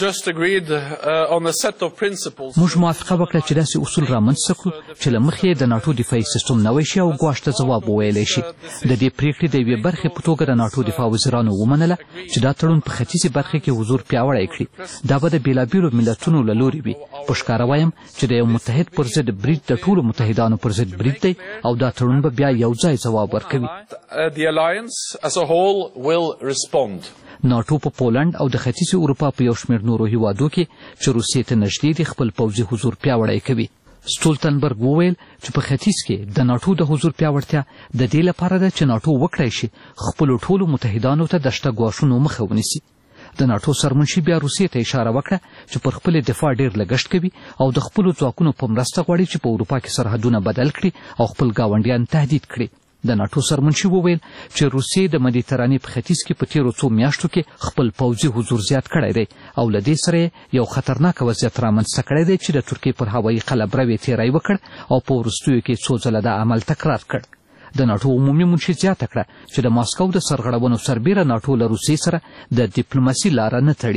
موږ موافقه وکړه چې داسې اصول رامنځته کړو چې له مخې د ناتو دفاعي سیستم نوی شي او ګواښ ته ځواب وویلی شي. د دې پریکړې د یوې برخې په توګه د ناتو دفاع وزیرانو ومنله چې دا تړون په ختیځې برخې کې حضور پیاوړی کړي. دا به د بېلابېلو ملتونو له لوري وي. په ښکاره وایم چې د یو متحد پر ضد برید د ټولو متحدانو پر ضد برید دی او دا تړون به بیا یو ځای جواب ورکوي. ناتو په پولند او د ختیځې اروپا په یو شمېر نورو هیوادو کې چې روسیې ته نږدې دي خپل پوځي حضور پیاوړی کوي. سټولتنبرګ وویل چې په ختیځ کې د ناتو د حضور پیاوړتیا د دې لپاره ده چې ناتو وکړی شي خپلو ټولو متحدانو ته د شته ګواښونو مخه ونیسي. د ناتو سرمنشي بیا روسیې ته اشاره وکړه چې پر خپل دفاع ډېر لګښت کوي او د خپلو ځواکونو په مرسته غواړي چې په اروپا کې سرحدونه بدل کړي او خپل ګاونډیان تهدید کړي. د ناتو سرمنشي وویل چې روسیې د مدیترانې په ختیځ کې په تیرو څو میاشتو کې خپل پوځي حضور زیات کړی دی او له دې سره یو خطرناک وضعیت رامنځته کړی دی چې د ترکیې پر هوایي قلمرو یې تیری وکړ او په وروستیو کې څو ځله دا عمل تکرار کړ. د ناتو عمومي منشي زیاته کړه چې د ماسکو د سرغړونو سربیره ناتو له روسیې سره د ډیپلوماسي لاره نه تړي.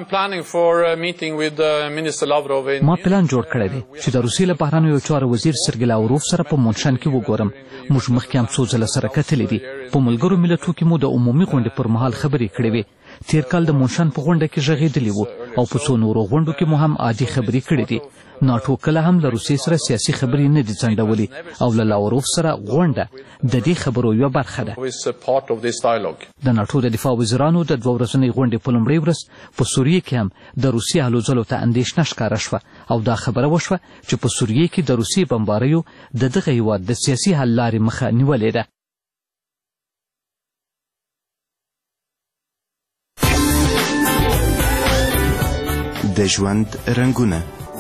ما پلان جوړ کړی دی چې د روسیې له بهرنیو چارو وزیر سرګی لاوروف سره په مونشن کې وګورم. موږ مخکې هم څو ځله سره کتلي دي. په ملګرو ملتو کې مو د عمومي غونډې پر مهال خبرې کړې وې. تیر کال د مونشن په غونډه کې غږېدلي وو او په څو نورو غونډو کې مو هم عادي خبرې کړې دي. ناتو کله هم له روسیې سره سیاسي خبرې نه دي ځنډولې او له لاوروف سره غونډه د دې خبرو یوه برخه ده. د ناتو د دفاع وزیرانو د 2 ورځنۍ غونډې په لومړۍ ورځ په سوریې کې هم د روسیې هلو ځلو ته اندېښنه ښکاره شوه او دا خبره وشوه چې په سوریې کې د روسیې بمباریو د دغه هیواد د سیاسي حل لارې مخه نیولې ده. د ژوند رنګونه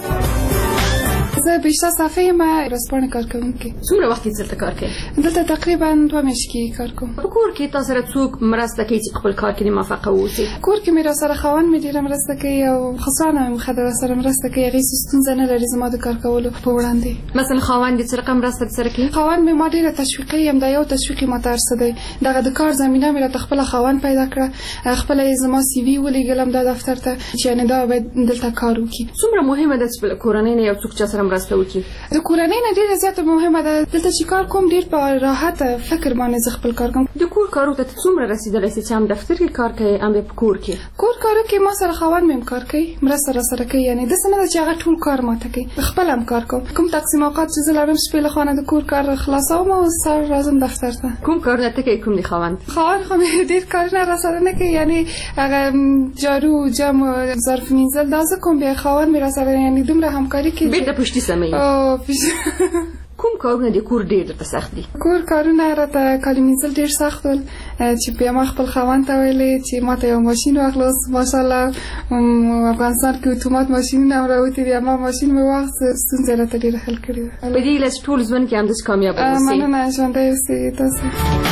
زه بیشتر صفحه یم ورځپاڼې کارکوونکې. څومره وخت کې دلته کار کوې؟ دلته تقریبا 2 میاشتې کې کار کوم. په کور کې تا سره څوک مرسته کوي چې خپل کار کې موفقه واوسې؟ کور کې مې راسره خاوند مې ډېره مرسته کوي او خصوصا هم ښځه راسره مرسته کوي. هغې څه ستونزه نه لري زما د کار کولو په وړاندې. مثلا خاوند دې څه رقم مرسته سره کوي؟ خاوند مې ما ډېره تشویقوي. همدا یو تشویقي ماته هر څه دی. دغه د کار زمینه مې راته خپله خاوند پیدا کړه. خپله یې زما سی وي ولېږلم دا دفتر ته چې یعنې دا باید دلته کار وکړي. څومره مهمه ده چې خپله کورنۍ نه یو څوک چا سره مرسته وکړي. د کورنۍ نه ډیره زیاته مهمه ده. دلته چې کار کوم ډیر په راحت فکر باندې زه خپل کار کوم. د کور کارو ته څومره رسیدلی چې هم دفتر کې کار کوي هم په کور کې؟ کور کارو کې ما سره خاوند مې کار کوي، مرسته را سره کوي. یعنی د سمه چې هغه ټول کار ماته کوي، خپل هم کار کوم. کوم تقسیم اوقات چې زه لرم شپې له خانه د کور کار خلاصوم او سر راځم دفتر ته. کوم کار نه کوي؟ کوم دی خاوند خو ډیر کار نه را سره نه کوي. یعنی هغه جارو جمع ظرف مینځل دا زه کوم، بیا خاوند مې را سره یعنی دومره همکاري کوي. بیرته پشتي سموي. کوم کارونه د کور ډیر درته سخت دي؟ کور کارونه راته کالي مینځل ډیر سخت ول، چې بیا ما خپل خاوند ته ویلې چې ما ته یو ماشین واخلوس. ماشاءالله افغانستان کې اتومات ماشینونه راوتي دي، ما ماشین مې واخیست، ستونزې راته ډېره حل کړې وه. په دې هیله چې ټول ژوند کې همداسې کامیابه اوسئ. مننه، ژوندی اوسئ تاسو.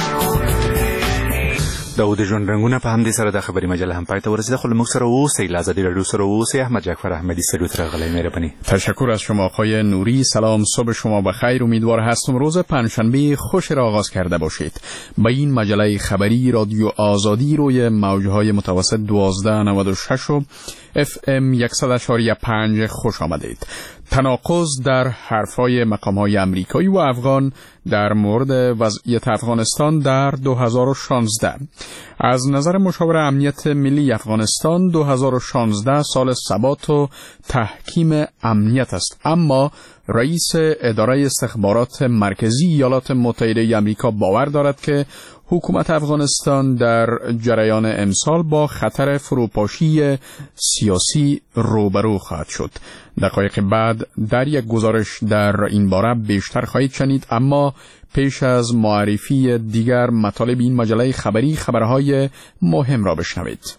د ژوند رنگونه په همدې سره د خبري مجله هم پای ته ورسیده. خو موږ سره اوسئ، له ازادي راډیو سره اوسئ. احمد جعفر احمدی سلوت راغلی، مهرباني. تشکر از شما آقای نوری. سلام، صبح شما بخیر. امیدوار هستم روز پنجشنبه خوش را آغاز کرده باشید. به این مجله خبری رادیو آزادی روی موجهای متوسط 1296 و FM 100.5 خوش آمدید. تناقض در حرفهای مقام‌های آمریکایی و افغان در مورد وضعیت افغانستان در 2016. از نظر مشاور امنیت ملی افغانستان 2016 سال ثبات و تحکیم امنیت است، اما رئیس اداره استخبارات مرکزی ایالات متحده آمریکا باور دارد که حکومت افغانستان در جریان امسال با خطر فروپاشی سیاسی روبرو خواهد شد. دقایق بعد در یک گزارش در این باره بیشتر خواهید شنید، اما پیش از معرفی دیگر مطالب این مجله خبری خبرهای مهم را بشنوید.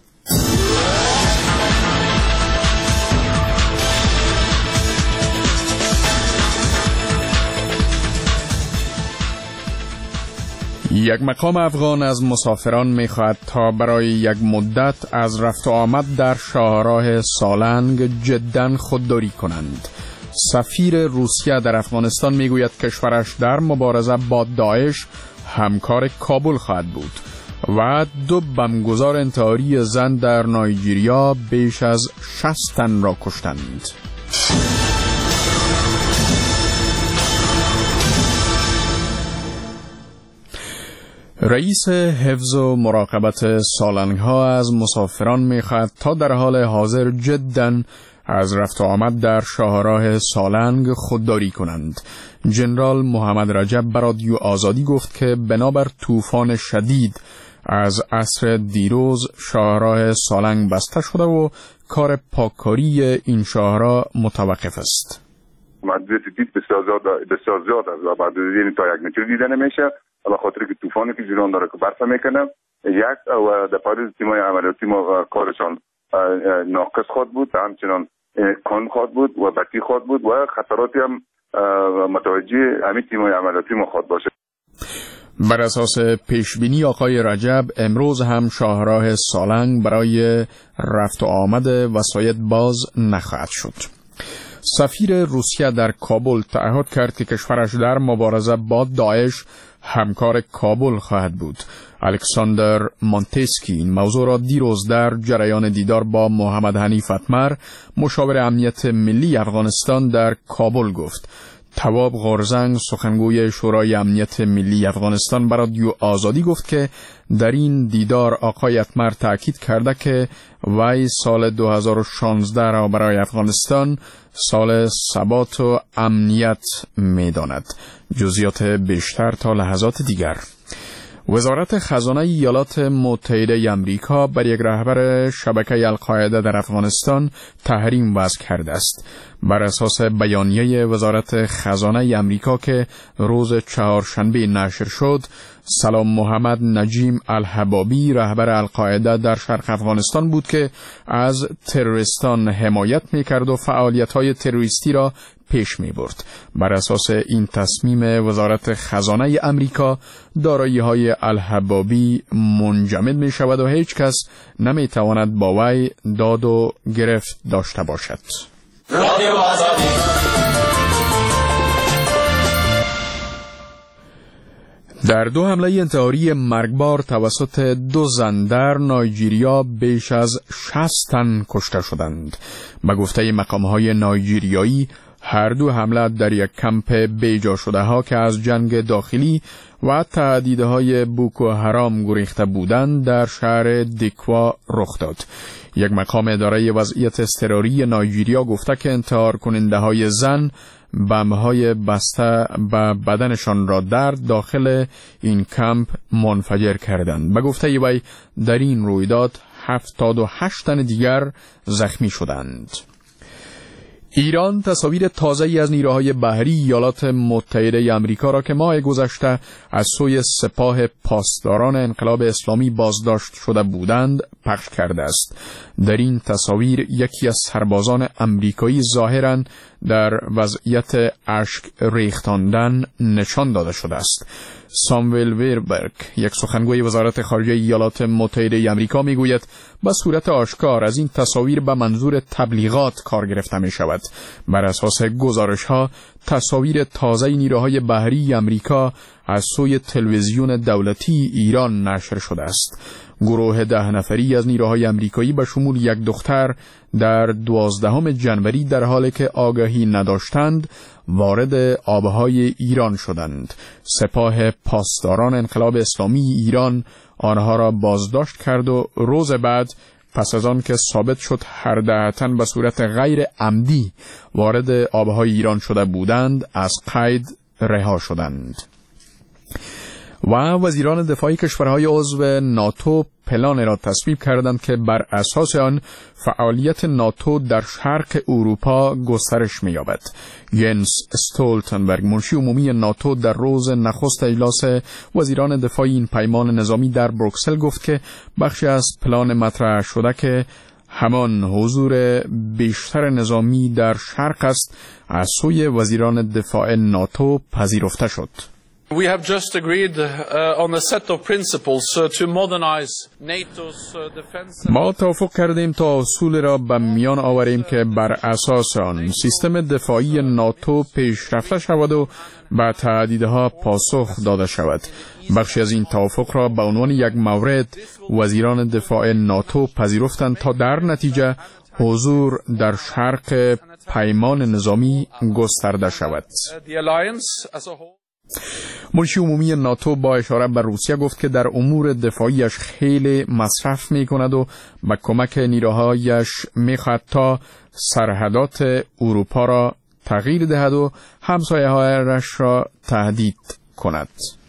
یک مقام افغان از مسافران می‌خواهد تا برای یک مدت از رفت و آمد در شاهراه سالنگ جداً خودداری کنند. سفیر روسیه در افغانستان میگوید کشورش در مبارزه با داعش همکار کابل خواهد بود و 2 بمبگذار انتحاری زن در نایجیریا بیش از 60 تن را کشتند. رئیس حفظ و مراقبت سالنگ‌ها از مسافران می‌خواهد تا در حال حاضر جداً از رفت و آمد در شاهراه سالنگ خودداری کنند. جنرال محمد رجب به رادیو آزادی گفت که بنابر طوفان شدید از عصر دیروز شاهراه سالنگ بسته شده و کار پاککاری این شاهراه متوقف است. مدت دید بسیار زیاد است و بعد از تا 1 متر دیده نمیشه، به خاطر که طوفانی که جریان داره که برف میکنه. یک و در پاریس تیمای عملیاتی ما کارشان ناقص خواهد بود، همچنان کند خواهد بود و بطی خواهد بود و خطراتی هم متوجه همین تیمای عملیاتی ما خواهد باشه. بر اساس پیشبینی آقای رجب امروز هم شاهراه سالنگ برای رفت و آمد وسایط باز نخواهد شد. سفیر روسیه در کابل تعهد کرد که کشورش در مبارزه با داعش همکار کابل خواهد بود. الکساندر مونتسکی این موضوع را دیروز در جریان دیدار با محمد حنیف اتمر مشاور امنیت ملی افغانستان در کابل گفت. تواب غورزنگ سخنگوی شورای امنیت ملی افغانستان به رادیو آزادی گفت که در این دیدار آقای اتمر تاکید کرده که وی سال 2016 را برای افغانستان سال ثبات و امنیت می‌داند. جزئیات بیشتر تا لحظات دیگر. وزارت خزانه ایالات متحده آمریکا بر یک رهبر شبکه القاعده در افغانستان تحریم وضع کرده است. بر اساس بیانیه وزارت خزانه آمریکا که روز چهارشنبه نشر شد، سلام محمد نجیم الحبابی رهبر القاعده در شرق افغانستان بود که از تروریستان حمایت می‌کرد و فعالیت‌های تروریستی را پیش می برد. بر اساس این تصمیم وزارت خزانه امریکا دارایی‌های الحبابی منجمد می شود و هیچ کس نمی تواند با وی داد و گرفت داشته باشد. رادیو آزادی. در 2 حمله انتحاری مرگبار توسط 2 زن در نایجیریا بیش از 60 تن کشته شدند. به گفته مقام‌های نایجیریایی هر دو حمله در یک کمپ بیجا شده ها که از جنگ داخلی و تهدیدهای بوکو حرام گریخته بودند در شهر دیکوا رخ داد. یک مقام اداره وضعیت اضطراری نایجیریا گفته که انتحار کننده های زن بمب‌های بسته به بدنشان را در داخل این کمپ منفجر کردند. به گفته وی در این رویداد 78 تن دیگر زخمی شدند. ایران تصاویر تازه‌ای از نیروهای بحری ایالات متحده آمریکا را که ماه گذشته از سوی سپاه پاسداران انقلاب اسلامی بازداشت شده بودند پخش کرده است. در این تصاویر یکی از سربازان آمریکایی ظاهراً در وضعیت اشک ریختاندن نشان داده شده است. ساموئل ویربرگ، یک سخنگوی وزارت خارجه ایالات متحده آمریکا، میگوید به صورت آشکار از این تصاویر به منظور تبلیغات کار گرفته می شود. بر اساس گزارش‌ها تصاویر تازه نیروهای بحری آمریکا از سوی تلویزیون دولتی ایران نشر شده است. گروه 10 نفری از نیروهای آمریکایی به شمول یک دختر در 12 جنوری در حالی که آگاهی نداشتند وارد آبهای ایران شدند. سپاه پاسداران انقلاب اسلامی ایران آنها را بازداشت کرد و روز بعد پس از آن که ثابت شد هر 10 تن به صورت غیر عمدی وارد آبهای ایران شده بودند از قید رها شدند. و وزیران دفاعی کشورهای عضو ناتو پلان را تصویب کردند که بر اساس آن فعالیت ناتو در شرق اروپا گسترش می‌یابد. ینس استولتنبرگ، منشی عمومی ناتو، در روز نخست اجلاس وزیران دفاع این پیمان نظامی در بروکسل گفت که بخشی از پلان مطرح شده که همان حضور بیشتر نظامی در شرق است از سوی وزیران دفاع ناتو پذیرفته شد. We have just agreed on a set of principles to modernize NATO's defense. ما توافق کردیم تا اصول را به میان آوریم که بر اساس آن سیستم دفاعی ناتو پیشرفته شود و به تهدیدها پاسخ داده شود. بخشی از این توافق را به عنوان یک مورد وزیران دفاع ناتو پذیرفتند تا در نتیجه حضور در شرق پیمان نظامی گسترده شود. منشی عمومی ناتو با اشاره به روسیه گفت که در امور دفاعیش خیلی مصرف می کند و با کمک نیروهایش می خواهد تا سرحدات اروپا را تغییر دهد و همسایه‌هایش را تهدید کند.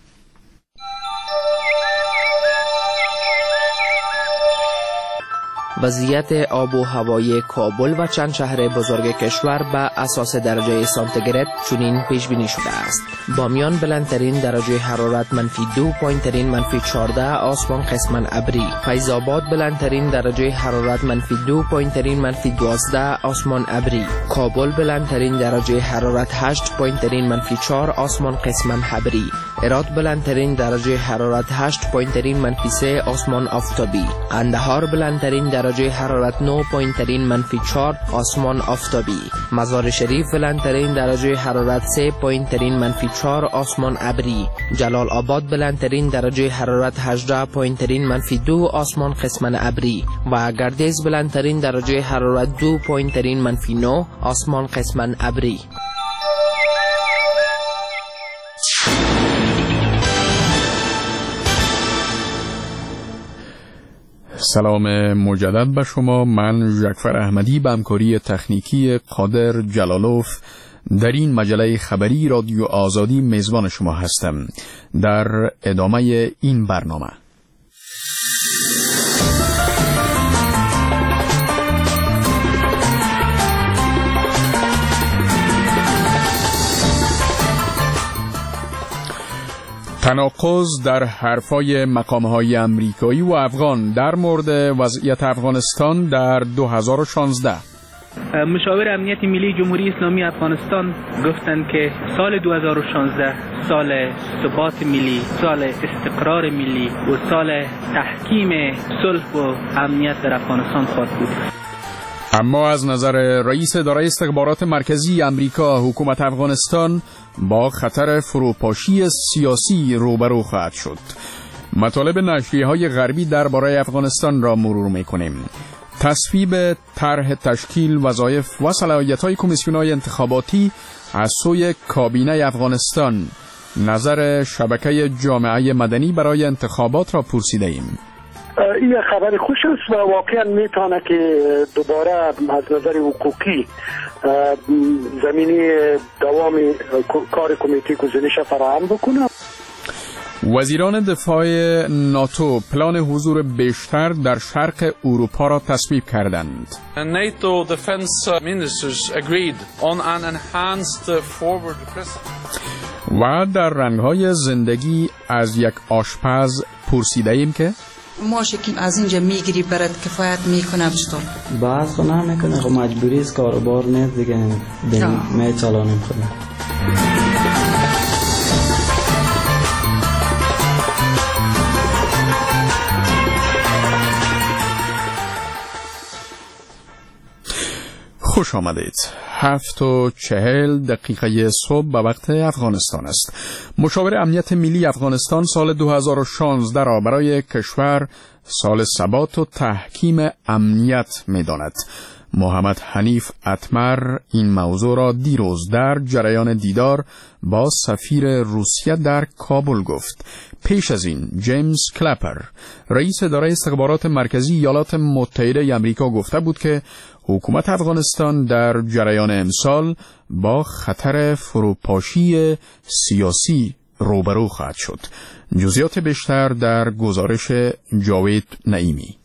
وضعیت آب و هوای کابل و چند شهر بزرگ کشور به اساس درجه سانتیگراد چنین پیش بینی شده است. بامیان بلندترین درجه حرارت -2، پایینترین -14، آسمان قسماً ابری. فیض آباد بلندترین درجه حرارت -2، پایینترین -12، آسمان ابری. کابل بلندترین درجه حرارت 8، پایینترین -4، آسمان قسماً ابری. هرات بلندترین درجه حرارت 8، پایینترین -3، آسمان آفتابی. قندهار بلندترین درجه حرارت 9، پایینترین -4، آسمان آفتابی. مزار شریف بلندترین درجه حرارت 3، پایینترین -4، آسمان ابری. جلال آباد بلندترین درجه حرارت 18، پایینترین -2، آسمان قسماً ابری. و گردیز بلندترین درجه حرارت 2، پایینترین -9، آسمان قسماً ابری. سلام مجدد به شما. من ژکفر احمدی به همکاری تکنیکی قادر جلالوف در این مجله خبری رادیو آزادی میزبان شما هستم. در ادامه این برنامه تناقض در حرفای مقام‌های آمریکایی و افغان در مورد وضعیت افغانستان در 2016. مشاور امنیت ملی جمهوری اسلامی افغانستان گفتند که سال 2016 سال ثبات ملی، سال استقرار ملی و سال تحکیم صلح و امنیت در افغانستان خواهد بود. اما از نظر رئیس اداره استخبارات مرکزی آمریکا، حکومت افغانستان با خطر فروپاشی سیاسی روبرو خواهد شد. مطالب نشریه‌های غربی درباره افغانستان را مرور می‌کنیم. تصویب طرح تشکیل وظایف و صلاحیت‌های کمیسیون‌های انتخاباتی از سوی کابینه افغانستان. نظر شبکه جامعه مدنی برای انتخابات را پرسیده ایم. این خبر خوش است و واقعا میتونه که دوباره از نظر حقوقی زمینی دوام کار کمیته گزینش فراهم بکنه. وزیران دفاع ناتو پلان حضور بیشتر در شرق اروپا را تصویب کردند. NATO defense ministers agreed on an enhanced forward presence. و در رنگ‌های زندگی از یک آشپز پرسیده ایم که ماشه که از اینجا میگیری برات کفایت میکنه چطور؟ بعض نمیکنه، خب مجبوری است، کاروبار نیست دیگه، میچالانیم خودم. خوش آمدید. 7:40 صبح به وقت افغانستان است. مشاور امنیت ملی افغانستان سال 2016 را برای کشور سال ثبات و تحکیم امنیت می‌داند. محمد حنیف اتمر این موضوع را دیروز در جریان دیدار با سفیر روسیه در کابل گفت. پیش از این جیمز کلپر رئیس اداره استخبارات مرکزی ایالات متحده آمریکا گفته بود که حکومت افغانستان در جریان امسال با خطر فروپاشی سیاسی روبرو خواهد شد. جزئیات بیشتر در گزارش جاوید نعیمی.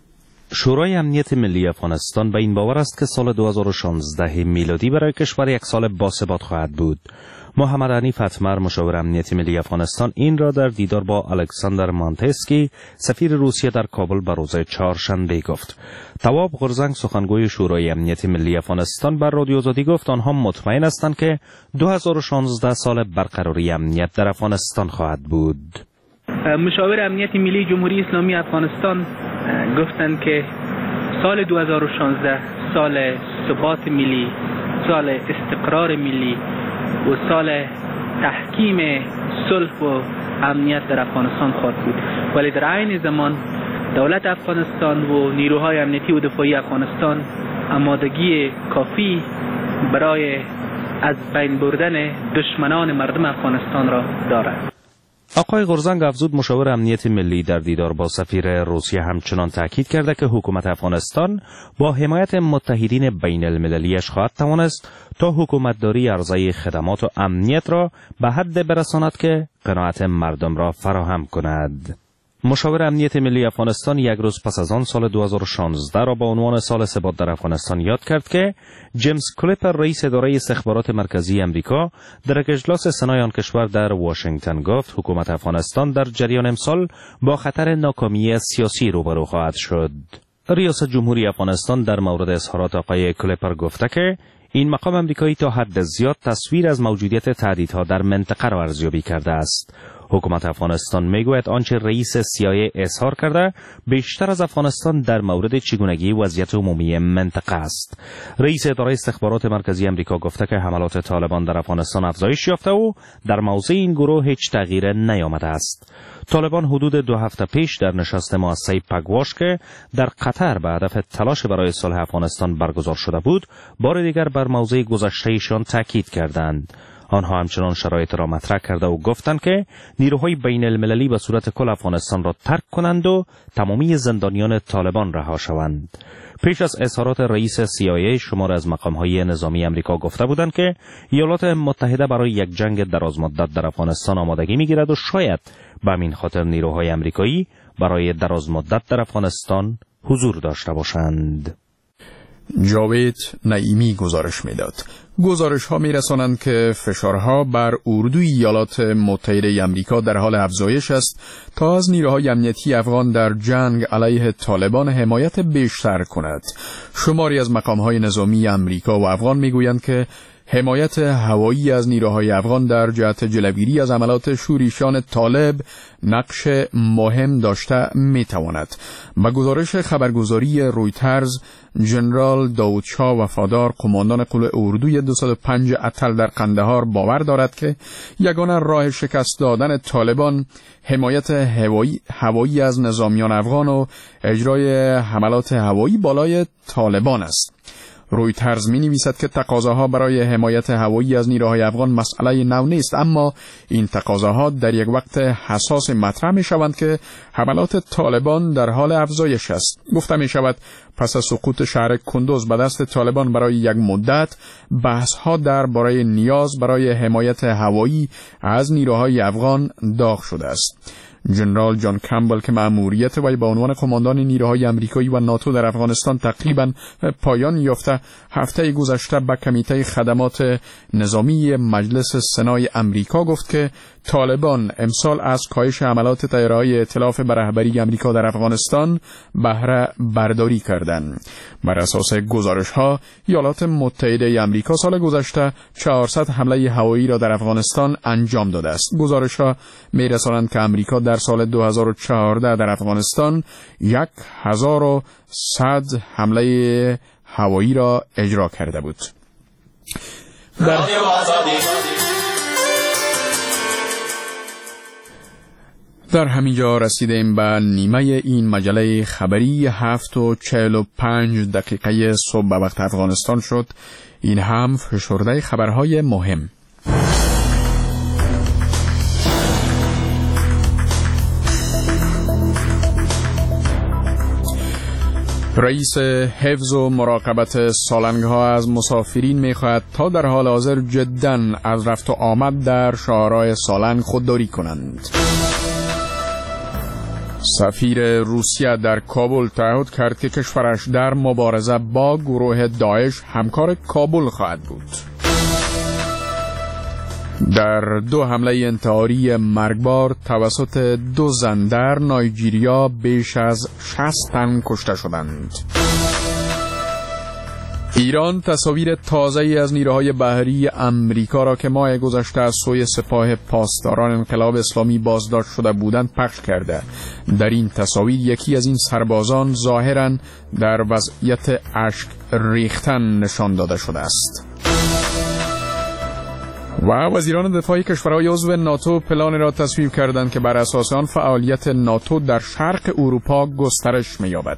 شورای امنیت ملی افغانستان به این باور است که سال 2016 میلادی برای کشور یک سال باثبات خواهد بود. محمد حنیف اتمر مشاور امنیت ملی افغانستان این را در دیدار با الکساندر مانتسکی سفیر روسیه در کابل به روز چهارشنبه گفت. تواب غرزنگ سخنگوی شورای امنیت ملی افغانستان بر رادیو آزادی گفت آنها مطمئن هستند که 2016 سال برقراری امنیت در افغانستان خواهد بود. مشاور امنیت ملی جمهوری اسلامی افغانستان گفتند که سال 2016 سال ثبات ملی، سال استقرار ملی و سال تحکیم صلح و امنیت در افغانستان خواهد بود، ولی در عین زمان دولت افغانستان و نیروهای امنیتی و دفاعی افغانستان آمادگی کافی برای از بین بردن دشمنان مردم افغانستان را دارد. آقای غرزنگ افزود مشاور امنیت ملی در دیدار با سفیر روسیه همچنان تاکید کرده که حکومت افغانستان با حمایت متحدین بین المللیش خواهد توانست تا حکومتداری عرضه خدمات و امنیت را به حد برساند که قناعت مردم را فراهم کند. مشاور امنیت ملی افغانستان یک روز پس از آن سال 2016 را با عنوان سال ثبات در افغانستان یاد کرد که جیمز کلپر رئیس اداره استخبارات مرکزی امریکا در اجلاس سنای آن کشور در واشنگتن گفت حکومت افغانستان در جریان امسال با خطر ناکامی سیاسی روبرو خواهد شد. ریاست جمهوری افغانستان در مورد اظهارات آقای کلپر گفته که این مقام امریکایی تا حد زیاد تصویر از موجودیت تهدیدها در منطقه را ارزیابی کرده است. حکومت افغانستان میگوید آنچه رئیس CIA اظهار کرده بیشتر از افغانستان در مورد چگونگی وضعیت عمومی منطقه است. رئیس اداره استخبارات مرکزی امریکا گفته که حملات طالبان در افغانستان افزایش یافته و در موضع این گروه هیچ تغییر نیامده است. طالبان حدود 2 هفته پیش در نشست مؤسسه پگواش که در قطر به هدف تلاش برای صلح افغانستان برگزار شده بود، بار دیگر بر موضع گذشته‌ایشان تاکید کردند. آنها همچنان شرایط را مطرح کرده و گفتند که نیروهای بین المللی به صورت کل افغانستان را ترک کنند و تمامی زندانیان طالبان رها شوند. پیش از اظهارات رئیس CIA شمار از مقام‌های نظامی امریکا گفته بودند که ایالات متحده برای یک جنگ درازمدت در افغانستان آمادگی می‌گیرد و شاید به همین خاطر نیروهای امریکایی برای درازمدت در افغانستان حضور داشته باشند. جاوید نعیمی گزارش میداد. گزارش ها می رسانند که فشارها بر اردوی ایالات متحده آمریکا در حال افزایش است تا از نیروهای امنیتی افغان در جنگ علیه طالبان حمایت بیشتر کند. شماری از مقام‌های نظامی آمریکا و افغان می گویند که حمایت هوایی از نیروهای افغان در جهت جلوگیری از عملات شورشیان طالب نقش مهم داشته میتواند. با گزارش خبرگزاری رویترز، ژنرال داود شاه وفادار قماندان قوه اردوی 205 اتل در قندهار باور دارد که یگانه راه شکست دادن طالبان حمایت هوایی از نظامیان افغان و اجرای حملات هوایی بالای طالبان است. رویترز می نویسد که تقاضاها برای حمایت هوایی از نیروهای افغان مسئله نو نیست، اما این تقاضاها در یک وقت حساس مطرح می شوند که حملات طالبان در حال افزایش است. گفته می شود پس از سقوط شهر کندوز به دست طالبان برای یک مدت بحث ها درباره نیاز برای حمایت هوایی از نیروهای افغان داغ شده است. جنرال جان کمبل که مأموریت وی به عنوان قماندان نیروهای آمریکایی و ناتو در افغانستان تقریبا پایان یافته، هفته گذشته به کمیته خدمات نظامی مجلس سنای آمریکا گفت که طالبان امسال از کاهش حملات طیاره‌های ائتلاف به رهبری آمریکا در افغانستان بهره برداری کردند. بر اساس گزارش‌ها ایالات متحده آمریکا سال گذشته 400 حمله هوایی را در افغانستان انجام داده است. گزارش‌ها می‌رسانند که آمریکا در سال 2014 در افغانستان 1100 حمله هوایی را اجرا کرده بود. در همینجا رسیدیم به نیمه این مجله خبری 7:45 صبح به وقت افغانستان شد. این هم فشرده خبرهای مهم. رئیس حفظ و مراقبت سالنگ‌ها از مسافرین می‌خواهد تا در حال حاضر جداً از رفت و آمد در شاهراه سالنگ خودداری کنند. سفیر روسیه در کابل تعهد کرد که کشورش در مبارزه با گروه داعش همکار کابل خواهد بود. در 2 حمله انتحاری مرگبار توسط 2 زن در نایجیریا بیش از 60 تن کشته شدند. ایران تصاویر تازه‌ای از نیروهای بحری آمریکا را که ماه گذشته از سوی سپاه پاسداران انقلاب اسلامی بازداشت شده بودند پخش کرده. در این تصاویر یکی از این سربازان ظاهراً در وضعیت اشک ریختن نشان داده شده است. و وزیران دفاع کشورهای عضو ناتو پلان را تصویب کردند که بر اساس آن فعالیت ناتو در شرق اروپا گسترش می‌یابد.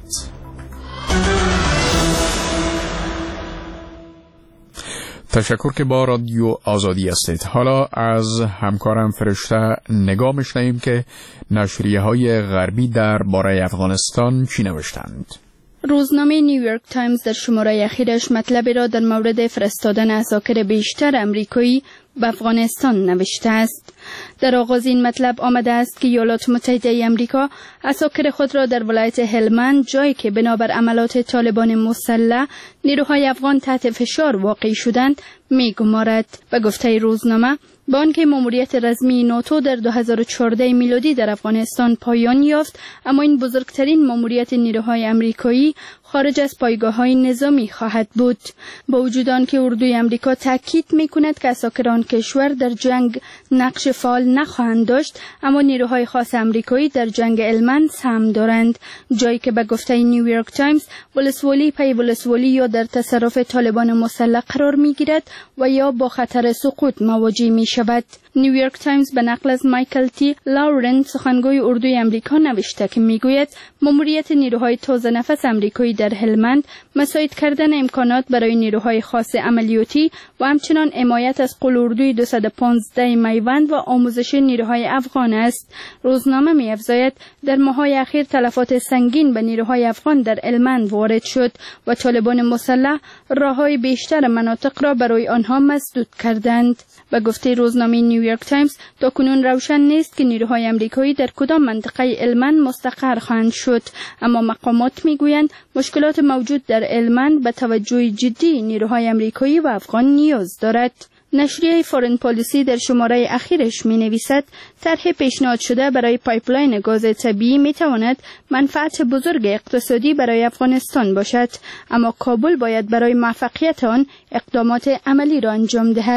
تشکر که با رادیو آزادی هستید. حالا از همکارم فرشته نگاه می‌شنویم که نشریه‌های غربی درباره افغانستان چی نوشتند. روزنامه نیویورک تایمز در شماره اخیرش مطلبی را در مورد فرستادن عساکر بیشتر آمریکایی به افغانستان نوشته است. در آغاز این مطلب آمده است که ایالات متحده آمریکا عساکر خود را در ولایت هلمند، جایی که بنابر عملات طالبان مسلح نیروهای افغان تحت فشار واقع شدند، می‌گمارد. به گفته روزنامه، با آنکه ماموریت رسمی ناتو در 2014 میلادی در افغانستان پایان یافت، اما این بزرگترین ماموریت نیروهای آمریکایی خارج از پایگاه‌های نظامی خواهد بود. با وجود آنکه اردوی آمریکا تاکید می‌کند که عساکران کشور در جنگ نقش فعال نخواهند داشت، اما نیروهای خاص آمریکایی در جنگ هلمند سهم دارند، جایی که به گفته نیویورک تایمز ولسوالی پی ولسوالی یا در تصرف طالبان مسلح قرار می‌گیرد و یا با خطر سقوط مواجه می‌شود. نیویورک تایمز به نقل از مایکل تی لاورن، سخنگوی اردوی آمریکا، نوشته که میگوید ماموریت نیروهای تازه نفس آمریکایی در هلمند مساعد کردن امکانات برای نیروهای خاص عملیاتی و همچنان حمایت از قلوردوی 215 میوند و آموزش نیروهای افغان است. روزنامه می‌افزاید در ماه‌های اخیر تلفات سنگین به نیروهای افغان در هلمند وارد شد و طالبان مسلح راه‌های بیشتر مناطق را برای آنها مسدود کردند. به گفته روزنامه نیویورک تایمز، تاکنون روشن نیست که نیروهای آمریکایی در کدام منطقه هلمند مستقر خواهند شد، اما مقامات میگویند مشکلات موجود در هلمند به توجه جدی نیروهای آمریکایی و افغان نیاز دارد. نشریه فورن پالیسی در شماره اخیرش می نویسد طرح پیشنهاد شده برای پایپلاین گاز طبیعی می تواند منفعت بزرگ اقتصادی برای افغانستان باشد، اما کابل باید برای موفقیت آن اقدامات عملی را انجام دهد.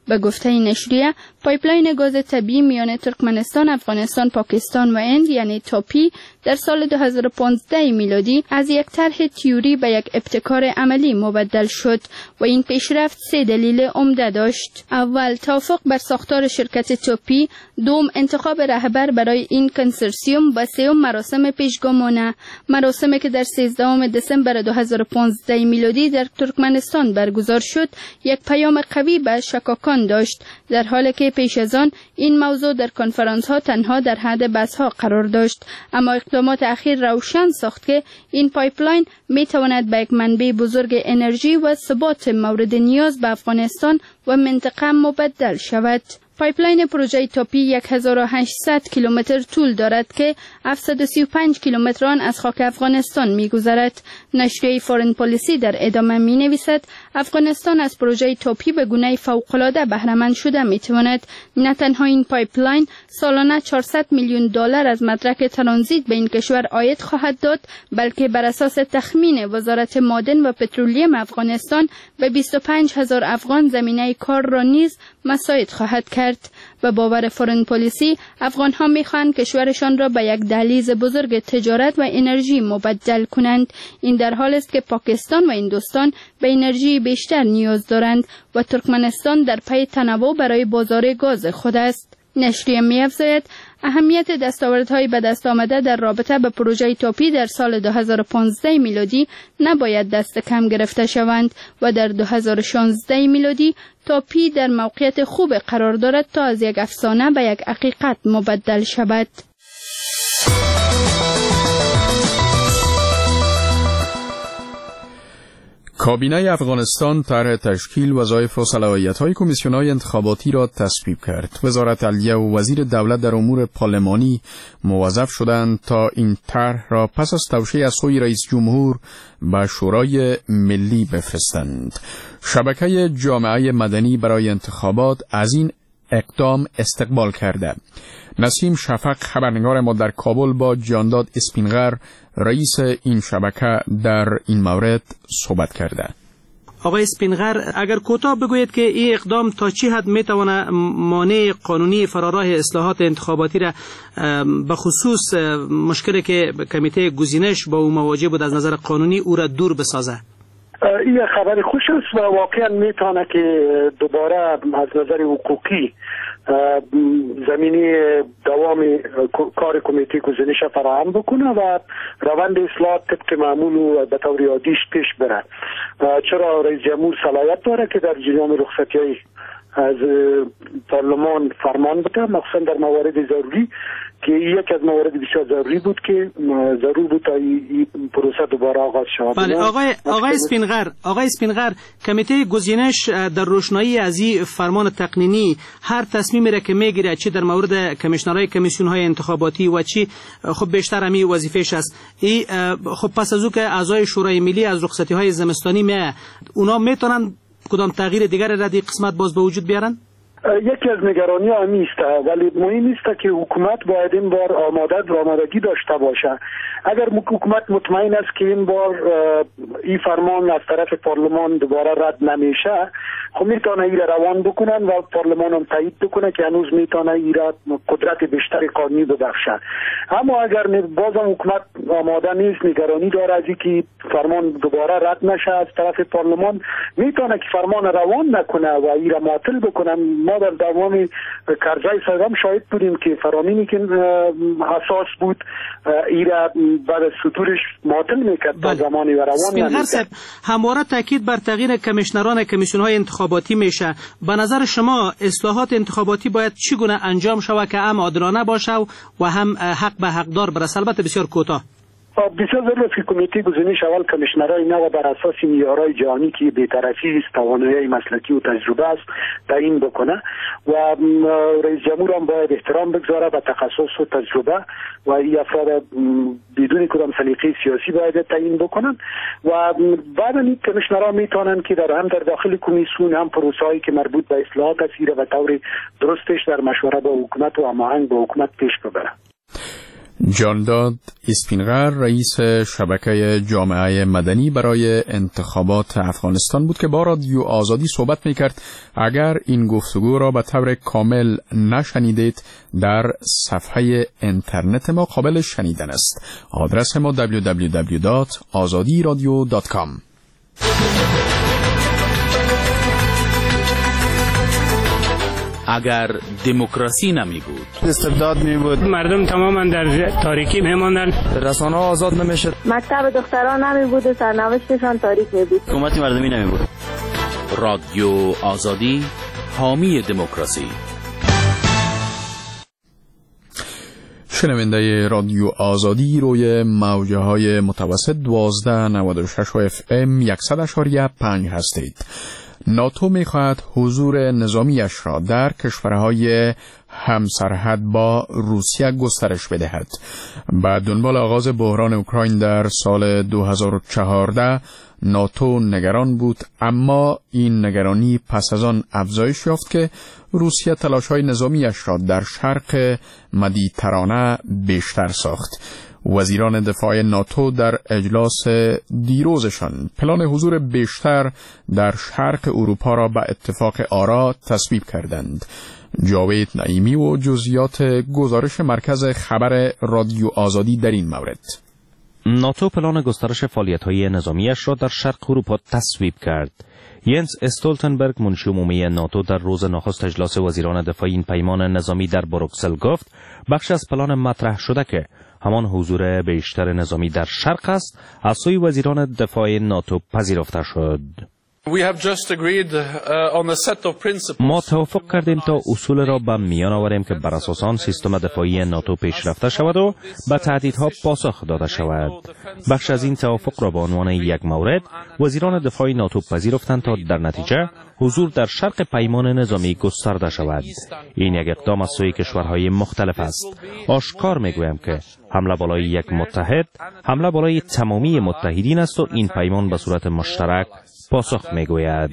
به گفته نشریه پایپلاین گاز طبیعی میان ترکمنستان، افغانستان، پاکستان و هند یعنی توپی در سال 2015 میلادی از یک طرح تئوری به یک ابتکار عملی مبدل شد و این پیشرفت 3 دلیل عمده داشت. اول، توافق بر ساختار شرکت توپی. دوم، انتخاب رهبر برای این کنسورسیوم و سوم، مراسم پیشگامانه، مراسمی که در 13 دسامبر 2015 میلادی در ترکمنستان برگزار شد یک پیام قوی به شکاکان داشت، در حالی که پیش از آن این موضوع در کنفرانس ها تنها در حد بحث ها قرار داشت. اما اقدامات اخیر روشن ساخت که این پایپلاین می تواند به یک منبع بزرگ انرژی و ثبات مورد نیاز به افغانستان و منطقه مبدل شود. پایپلاین پروژه توپی 1800 کیلومتر طول دارد که 735 کیلومتر آن از خاک افغانستان می‌گذرد. نشریه فورن پالیسی در ادامه می‌نویسد افغانستان از پروژه توپی به گونه فوق‌العاده بهره مند شده می‌تواند. نه تنها این پایپلاین سالانه 400 میلیون دلار از مدرک ترانزیت به این کشور عاید خواهد داد، بلکه بر اساس تخمین وزارت معدن و پترولیم افغانستان به 25,000 افغان زمینه کار را نیز مساعد خواهد کرد. به باور فورن پالیسی افغان‌ها می‌خواهند کشورشان را به یک دهلیز بزرگ تجارت و انرژی مبدل کنند. این در حالی است که پاکستان و هندوستان به انرژی بیشتر نیاز دارند و ترکمنستان در پی تنوع برای بازار گاز خود است. نشریه می‌افزاید اهمیت دستاوردهای به دست آمده در رابطه به پروژه توپی در سال 2015 میلادی نباید دست کم گرفته شوند و در 2016 میلادی توپی در موقعیت خوب قرار دارد تا از یک افسانه به یک حقیقت مبدل شود. کابینه افغانستان طرح تشکیل وظایف و صلاحیت‌های کمیسیون‌های انتخاباتی را تصویب کرد. وزارت عدلیه و وزیر دولت در امور پارلمانی موظف شدند تا این طرح را پس از توشیح از سوی رئیس جمهور به شورای ملی بفرستند. شبکه جامعه مدنی برای انتخابات از این اقدام استقبال کرده. نسیم شفق خبرنگار ما در کابل با جانداد اسپینغر رئیس این شبکه در این مورد صحبت کرده. آقای اسپینغر، اگر کوتاه بگویید که این اقدام تا چی حد میتونه مانع قانونی فراراه اصلاحات انتخاباتی را به خصوص مشکلی که کمیته گزینش با او مواجه بود از نظر قانونی او را دور بسازه؟ این خبر خوش است و واقعا میتونه که دوباره از نظر حقوقی زمینی دوام کار کمیته گزینش فراهم بکنه و روند اصلاحات طبق معمول و به طور عادیش پیش بره. چرا رئیس جمهور صلاحیت داره که در جریان رخصتی‌های از پارلمان فرمان بده، مخصوصا در موارد ضروری که یک از موارد بسیار ضروری بود که ضرور بود تا این پروسه دوباره آغاز شود. بله آقای اسپینغر، کمیته گزینش در روشنایی از این فرمان تقنینی هر تصمیمی را که میگیره، چه در مورد کمیشنرهای کمیسیون‌های انتخاباتی و چی خب بیشتر همین وظیفه‌اش است. این خب پس از او که اعضای شورای ملی از رخصتی‌های زمستانی اونا میتونن کدام تغییر دیگر را در قسمت باز به وجود بیارن؟ یکی از نگرانی همی است، ولی مهم است که حکومت باید این بار آمادگی داشته باشه. اگر حکومت مطمئن است که این بار این فرمان از طرف پارلمان دوباره رد نمیشه، خب میتونه این روان بکنن و پارلمان هم تایید بکنه که هنوز میتونه این قدرت بیشتر قانونی ببخشه. اما اگر بازم حکومت آماده نیست، نگرانی داره از اینکه فرمان دوباره رد نشه از طرف پارلمان، میتونه که فرمان روان نکنه و این را معطل بکنه. ما در دوام کرزای صاحب شاهد بودیم که فرامینی که اساس بود این را بعد از صدورش معطل میکرد تا زمانی و روان نمیکرد. همواره تاکید بر تغییر کمیشنران کمیسیون‌های انتخاباتی میشه. به نظر شما اصلاحات انتخاباتی باید چگونه انجام شود که هم عادلانه باشه و هم حق به حقدار برسه؟ البته بسیار کوتاه. بسیار ضروری است که کمیته گزینش اول کمیشنرای نو بر اساس معیارهای جهانی که بی‌طرفی است، توانایی مسلکی و تجربه است تعیین بکنه و رئیس جمهور هم باید احترام بگذاره به تخصص و تجربه و این افراد بدون کدام سلیقه سیاسی باید تعیین بکنن و بعد این کمیشنرها میتونن که هم در داخل کمیسیون هم پروسه‌ای که مربوط به اصلاحات است و به طور درستش در مشوره با حکومت و هماهنگ با حکومت پیش ببرن. جان داد اسپینغر رئیس شبکه جامعه مدنی برای انتخابات افغانستان بود که با رادیو آزادی صحبت میکرد. اگر این گفتگو را به طور کامل نشنیدید در صفحه اینترنت ما قابل شنیدن است. آدرس ما www.azadiradio.com. اگر دموکراسی نمی بود، استبداد می بود، مردم تماما در تاریکی می ماندن، رسانه ها آزاد نمیشد، مکتب دختران نمی بود و سرنوشتشان تاریک می بود، حکومت مردمی نمی بود. رادیو آزادی، حامی دموکراسی. شنونده رادیو آزادی روی موجه های متوسط 1296 FM 100.5 هستید. ناتو می‌خواهد حضور نظامیش را در کشورهای همسرحد با روسیه گسترش بدهد. بعد دنبال آغاز بحران اوکراین در سال 2014 ناتو نگران بود، اما این نگرانی پس از آن افزایش یافت که روسیه تلاش‌های نظامیش را در شرق مدیترانه بیشتر ساخت. وزیران دفاع ناتو در اجلاس دیروزشان پلان حضور بیشتر در شرق اروپا را به اتفاق آرا تصویب کردند. جاوید نعیمی و جزئیات گزارش مرکز خبر رادیو آزادی در این مورد. ناتو پلان گسترش فعالیت‌های نظامیش را در شرق اروپا تصویب کرد. ینس استولتنبرگ منشی عمومی ناتو در روز نخست اجلاس وزیران دفاع این پیمان نظامی در بروکسل گفت بخش از پلان مطرح شده که همان حضور بیشتر نظامی در شرق است از سوی وزیران دفاع ناتو پذیرفته شد. ما توافق کردیم تا اصول را به میان آوریم که بر اساس آن سیستم دفاعی ناتو پیشرفته شود و به تهدیدها پاسخ داده شود. بخش از این توافق را به عنوان یک مورد وزیران دفاع ناتو پذیرفتند تا در نتیجه حضور در شرق پیمان نظامی گسترده شود. این یک اقدام از سوی کشورهای مختلف است. آشکار میگویم که حمله بالای یک متحد حمله بالای تمامی متحدین است و این پیمان به صورت مشترک پاسخ میگوید.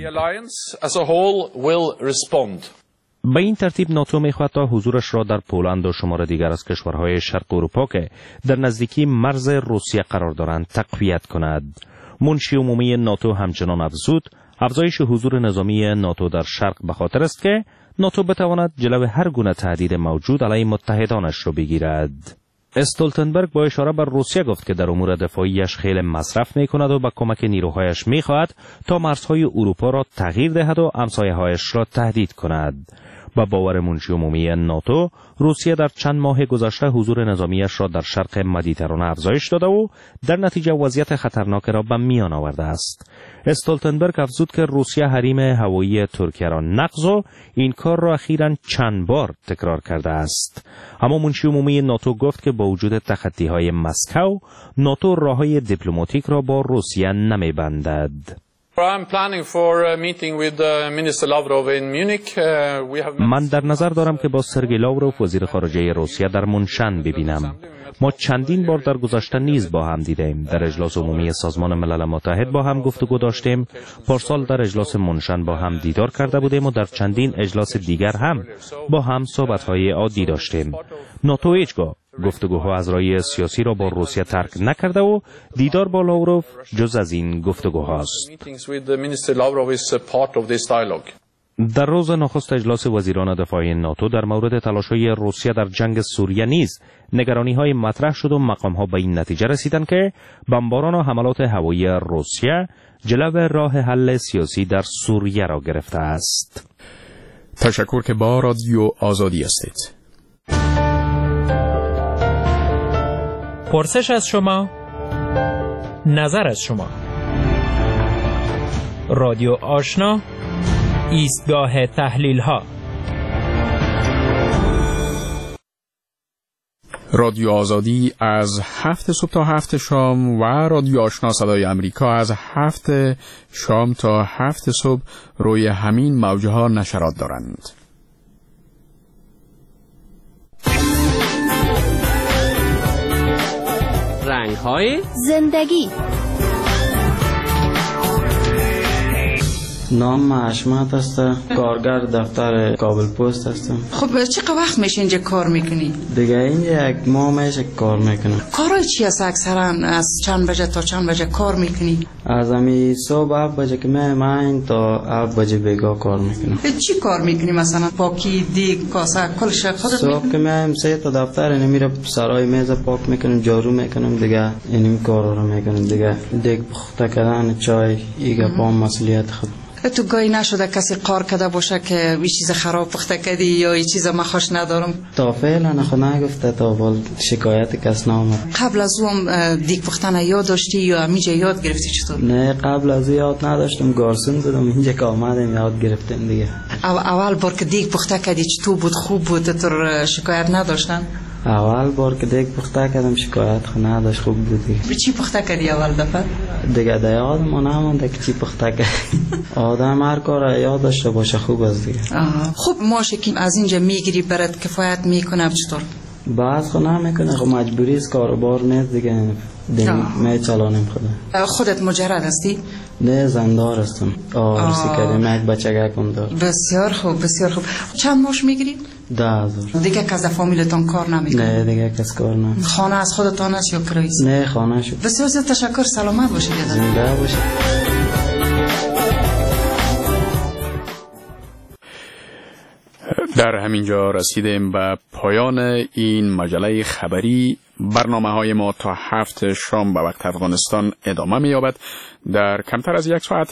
به این ترتیب ناتو میخواهد تا حضورش را در پولند و شمار دیگر از کشورهای شرق اروپا که در نزدیکی مرز روسیه قرار دارند تقویت کند. منشی عمومی ناتو همچنان افزود افزایش حضور نظامی ناتو در شرق به خاطر است که ناتو بتواند جلو هر گونه تهدید موجود علیه متحدانش را بگیرد. استولتنبرگ با اشاره بر روسیه گفت که در امور دفاعیش خیلی مصرف می کند و با کمک نیروهایش می خواهد تا مرزهای اروپا را تغییر دهد و همسایه‌هایش را تهدید کند. با باور منشی عمومی ناتو روسیه در چند ماه گذشته حضور نظامیش را در شرق مدیترانه افزایش داده و در نتیجه وضعیت خطرناک را به میان آورده است. استولتنبرگ افزود که روسیه حریم هوایی ترکیه را نقض و این کار را اخیراً چند بار تکرار کرده است. اما منشی عمومی ناتو گفت که با وجود تخطی‌های مسکو ناتو راههای دیپلماتیک را با روسیه نمی‌بندد. من در نظر دارم که با سرگئی لاوروف وزیر خارجه روسیه در منشن ببینم. ما چندین بار در گذشته نیز با هم دیدیم. در اجلاس عمومی سازمان ملل متحد با هم گفتگو داشتیم. پارسال در اجلاس منشن با هم دیدار کرده بودیم و در چندین اجلاس دیگر هم با هم صحبت‌های عادی داشتیم. ناتو هیچگاه گفتگوها از راه سیاسی را با روسیه ترک نکرده و دیدار با لاوروف جز از این گفتگوهاست. در روز نخست اجلاس وزیران دفاع ناتو در مورد تلاش‌های روسیه در جنگ سوریه نیز نگرانی‌های مطرح شد و مقام‌ها به این نتیجه رسیدند که بمباران و حملات هوایی روسیه جلو راه حل سیاسی در سوریه را گرفته است. تشکر که با رادیو آزادی هستید. پرسش از شما، نظر از شما. رادیو آشنا، ایستگاه تحلیل ها. رادیو آزادی از 7 صبح تا 7 شام و رادیو آشنا صدای امریکا از 7 شام تا 7 صبح روی همین موجه ها نشرات دارند. رنگ‌های زندگی، نام حشمت است، کارگر دفتر کابل پست هستم. خب چقدر وقت میشه اینجا کار میکنی؟ دیگه اینجا 1 ماه میشه کار میکنم. کارای چی هست اکثرا؟ از چند بجه تا چند بجه کار میکنی؟ از امی صبح 7 بجه که من تا 7 بجه بیگاه کار میکنم. چی کار میکنی مثلا؟ پاکی، دیگ، کاسه، کلش خودت میکنی؟ صبح که من 3 تا دفتر میرم، سرای میز پاک میکنم، جارو میکنم، دیگه اینم کارا رو میکنم. دیگه دیگ پخته کردن، چای، ایگا پام مسئولیت خود. تو گاهی نشده کسی قار کرده باشه که یه چیز خراب پخته کردی یا یه چیز من خوش ندارم؟ تا فعلا خود نگفته، تا بال شکایت کس نامد. قبل از اون دیگ پختن یاد داشتی یا همیشه یاد گرفتی چطور؟ نه قبل از یاد نداشتم، گارسون بودم، اینجا که آمدم یاد گرفتم دیگه. اول بار که دیگ پخته کردی چطور بود؟ خوب بود؟ تو شکایت نداشتن؟ اول بار که دیگ پخته کردم شکایت خود نداشت، خوب بود دیگه. چی پخته کردی اول دفعه؟ دیگه یادم نمونده که چی پخته کردم. آدم هر کار یاد داشته باشه خوب است دیگه. خب ماشه که از اینجا میگیری برات کفایت میکنه چطور؟ بعض خود نمیکنه، خب مجبوری است، کاروبار نیست دیگه، میچلانم خودت مجرد هستی؟ نه زندار هستم، آرسی کردم، یک بچه کم دارم. بسیار خوب بسیار خوب. چند ماش میگیری؟ 10,000. دیگه کس فامیلتان کار نمیکنه؟ نه دیگه کس کار نمیکنه. خانه از خودتان است یا کرایه؟ نه خانه شد. بسیار زیاد تشکر، سلامت باشید. زنده باشید. در همینجا رسیدیم به پایان این مجله خبری. برنامه‌های ما تا 7 شام به وقت افغانستان ادامه می‌یابد. در کمتر از 1 ساعت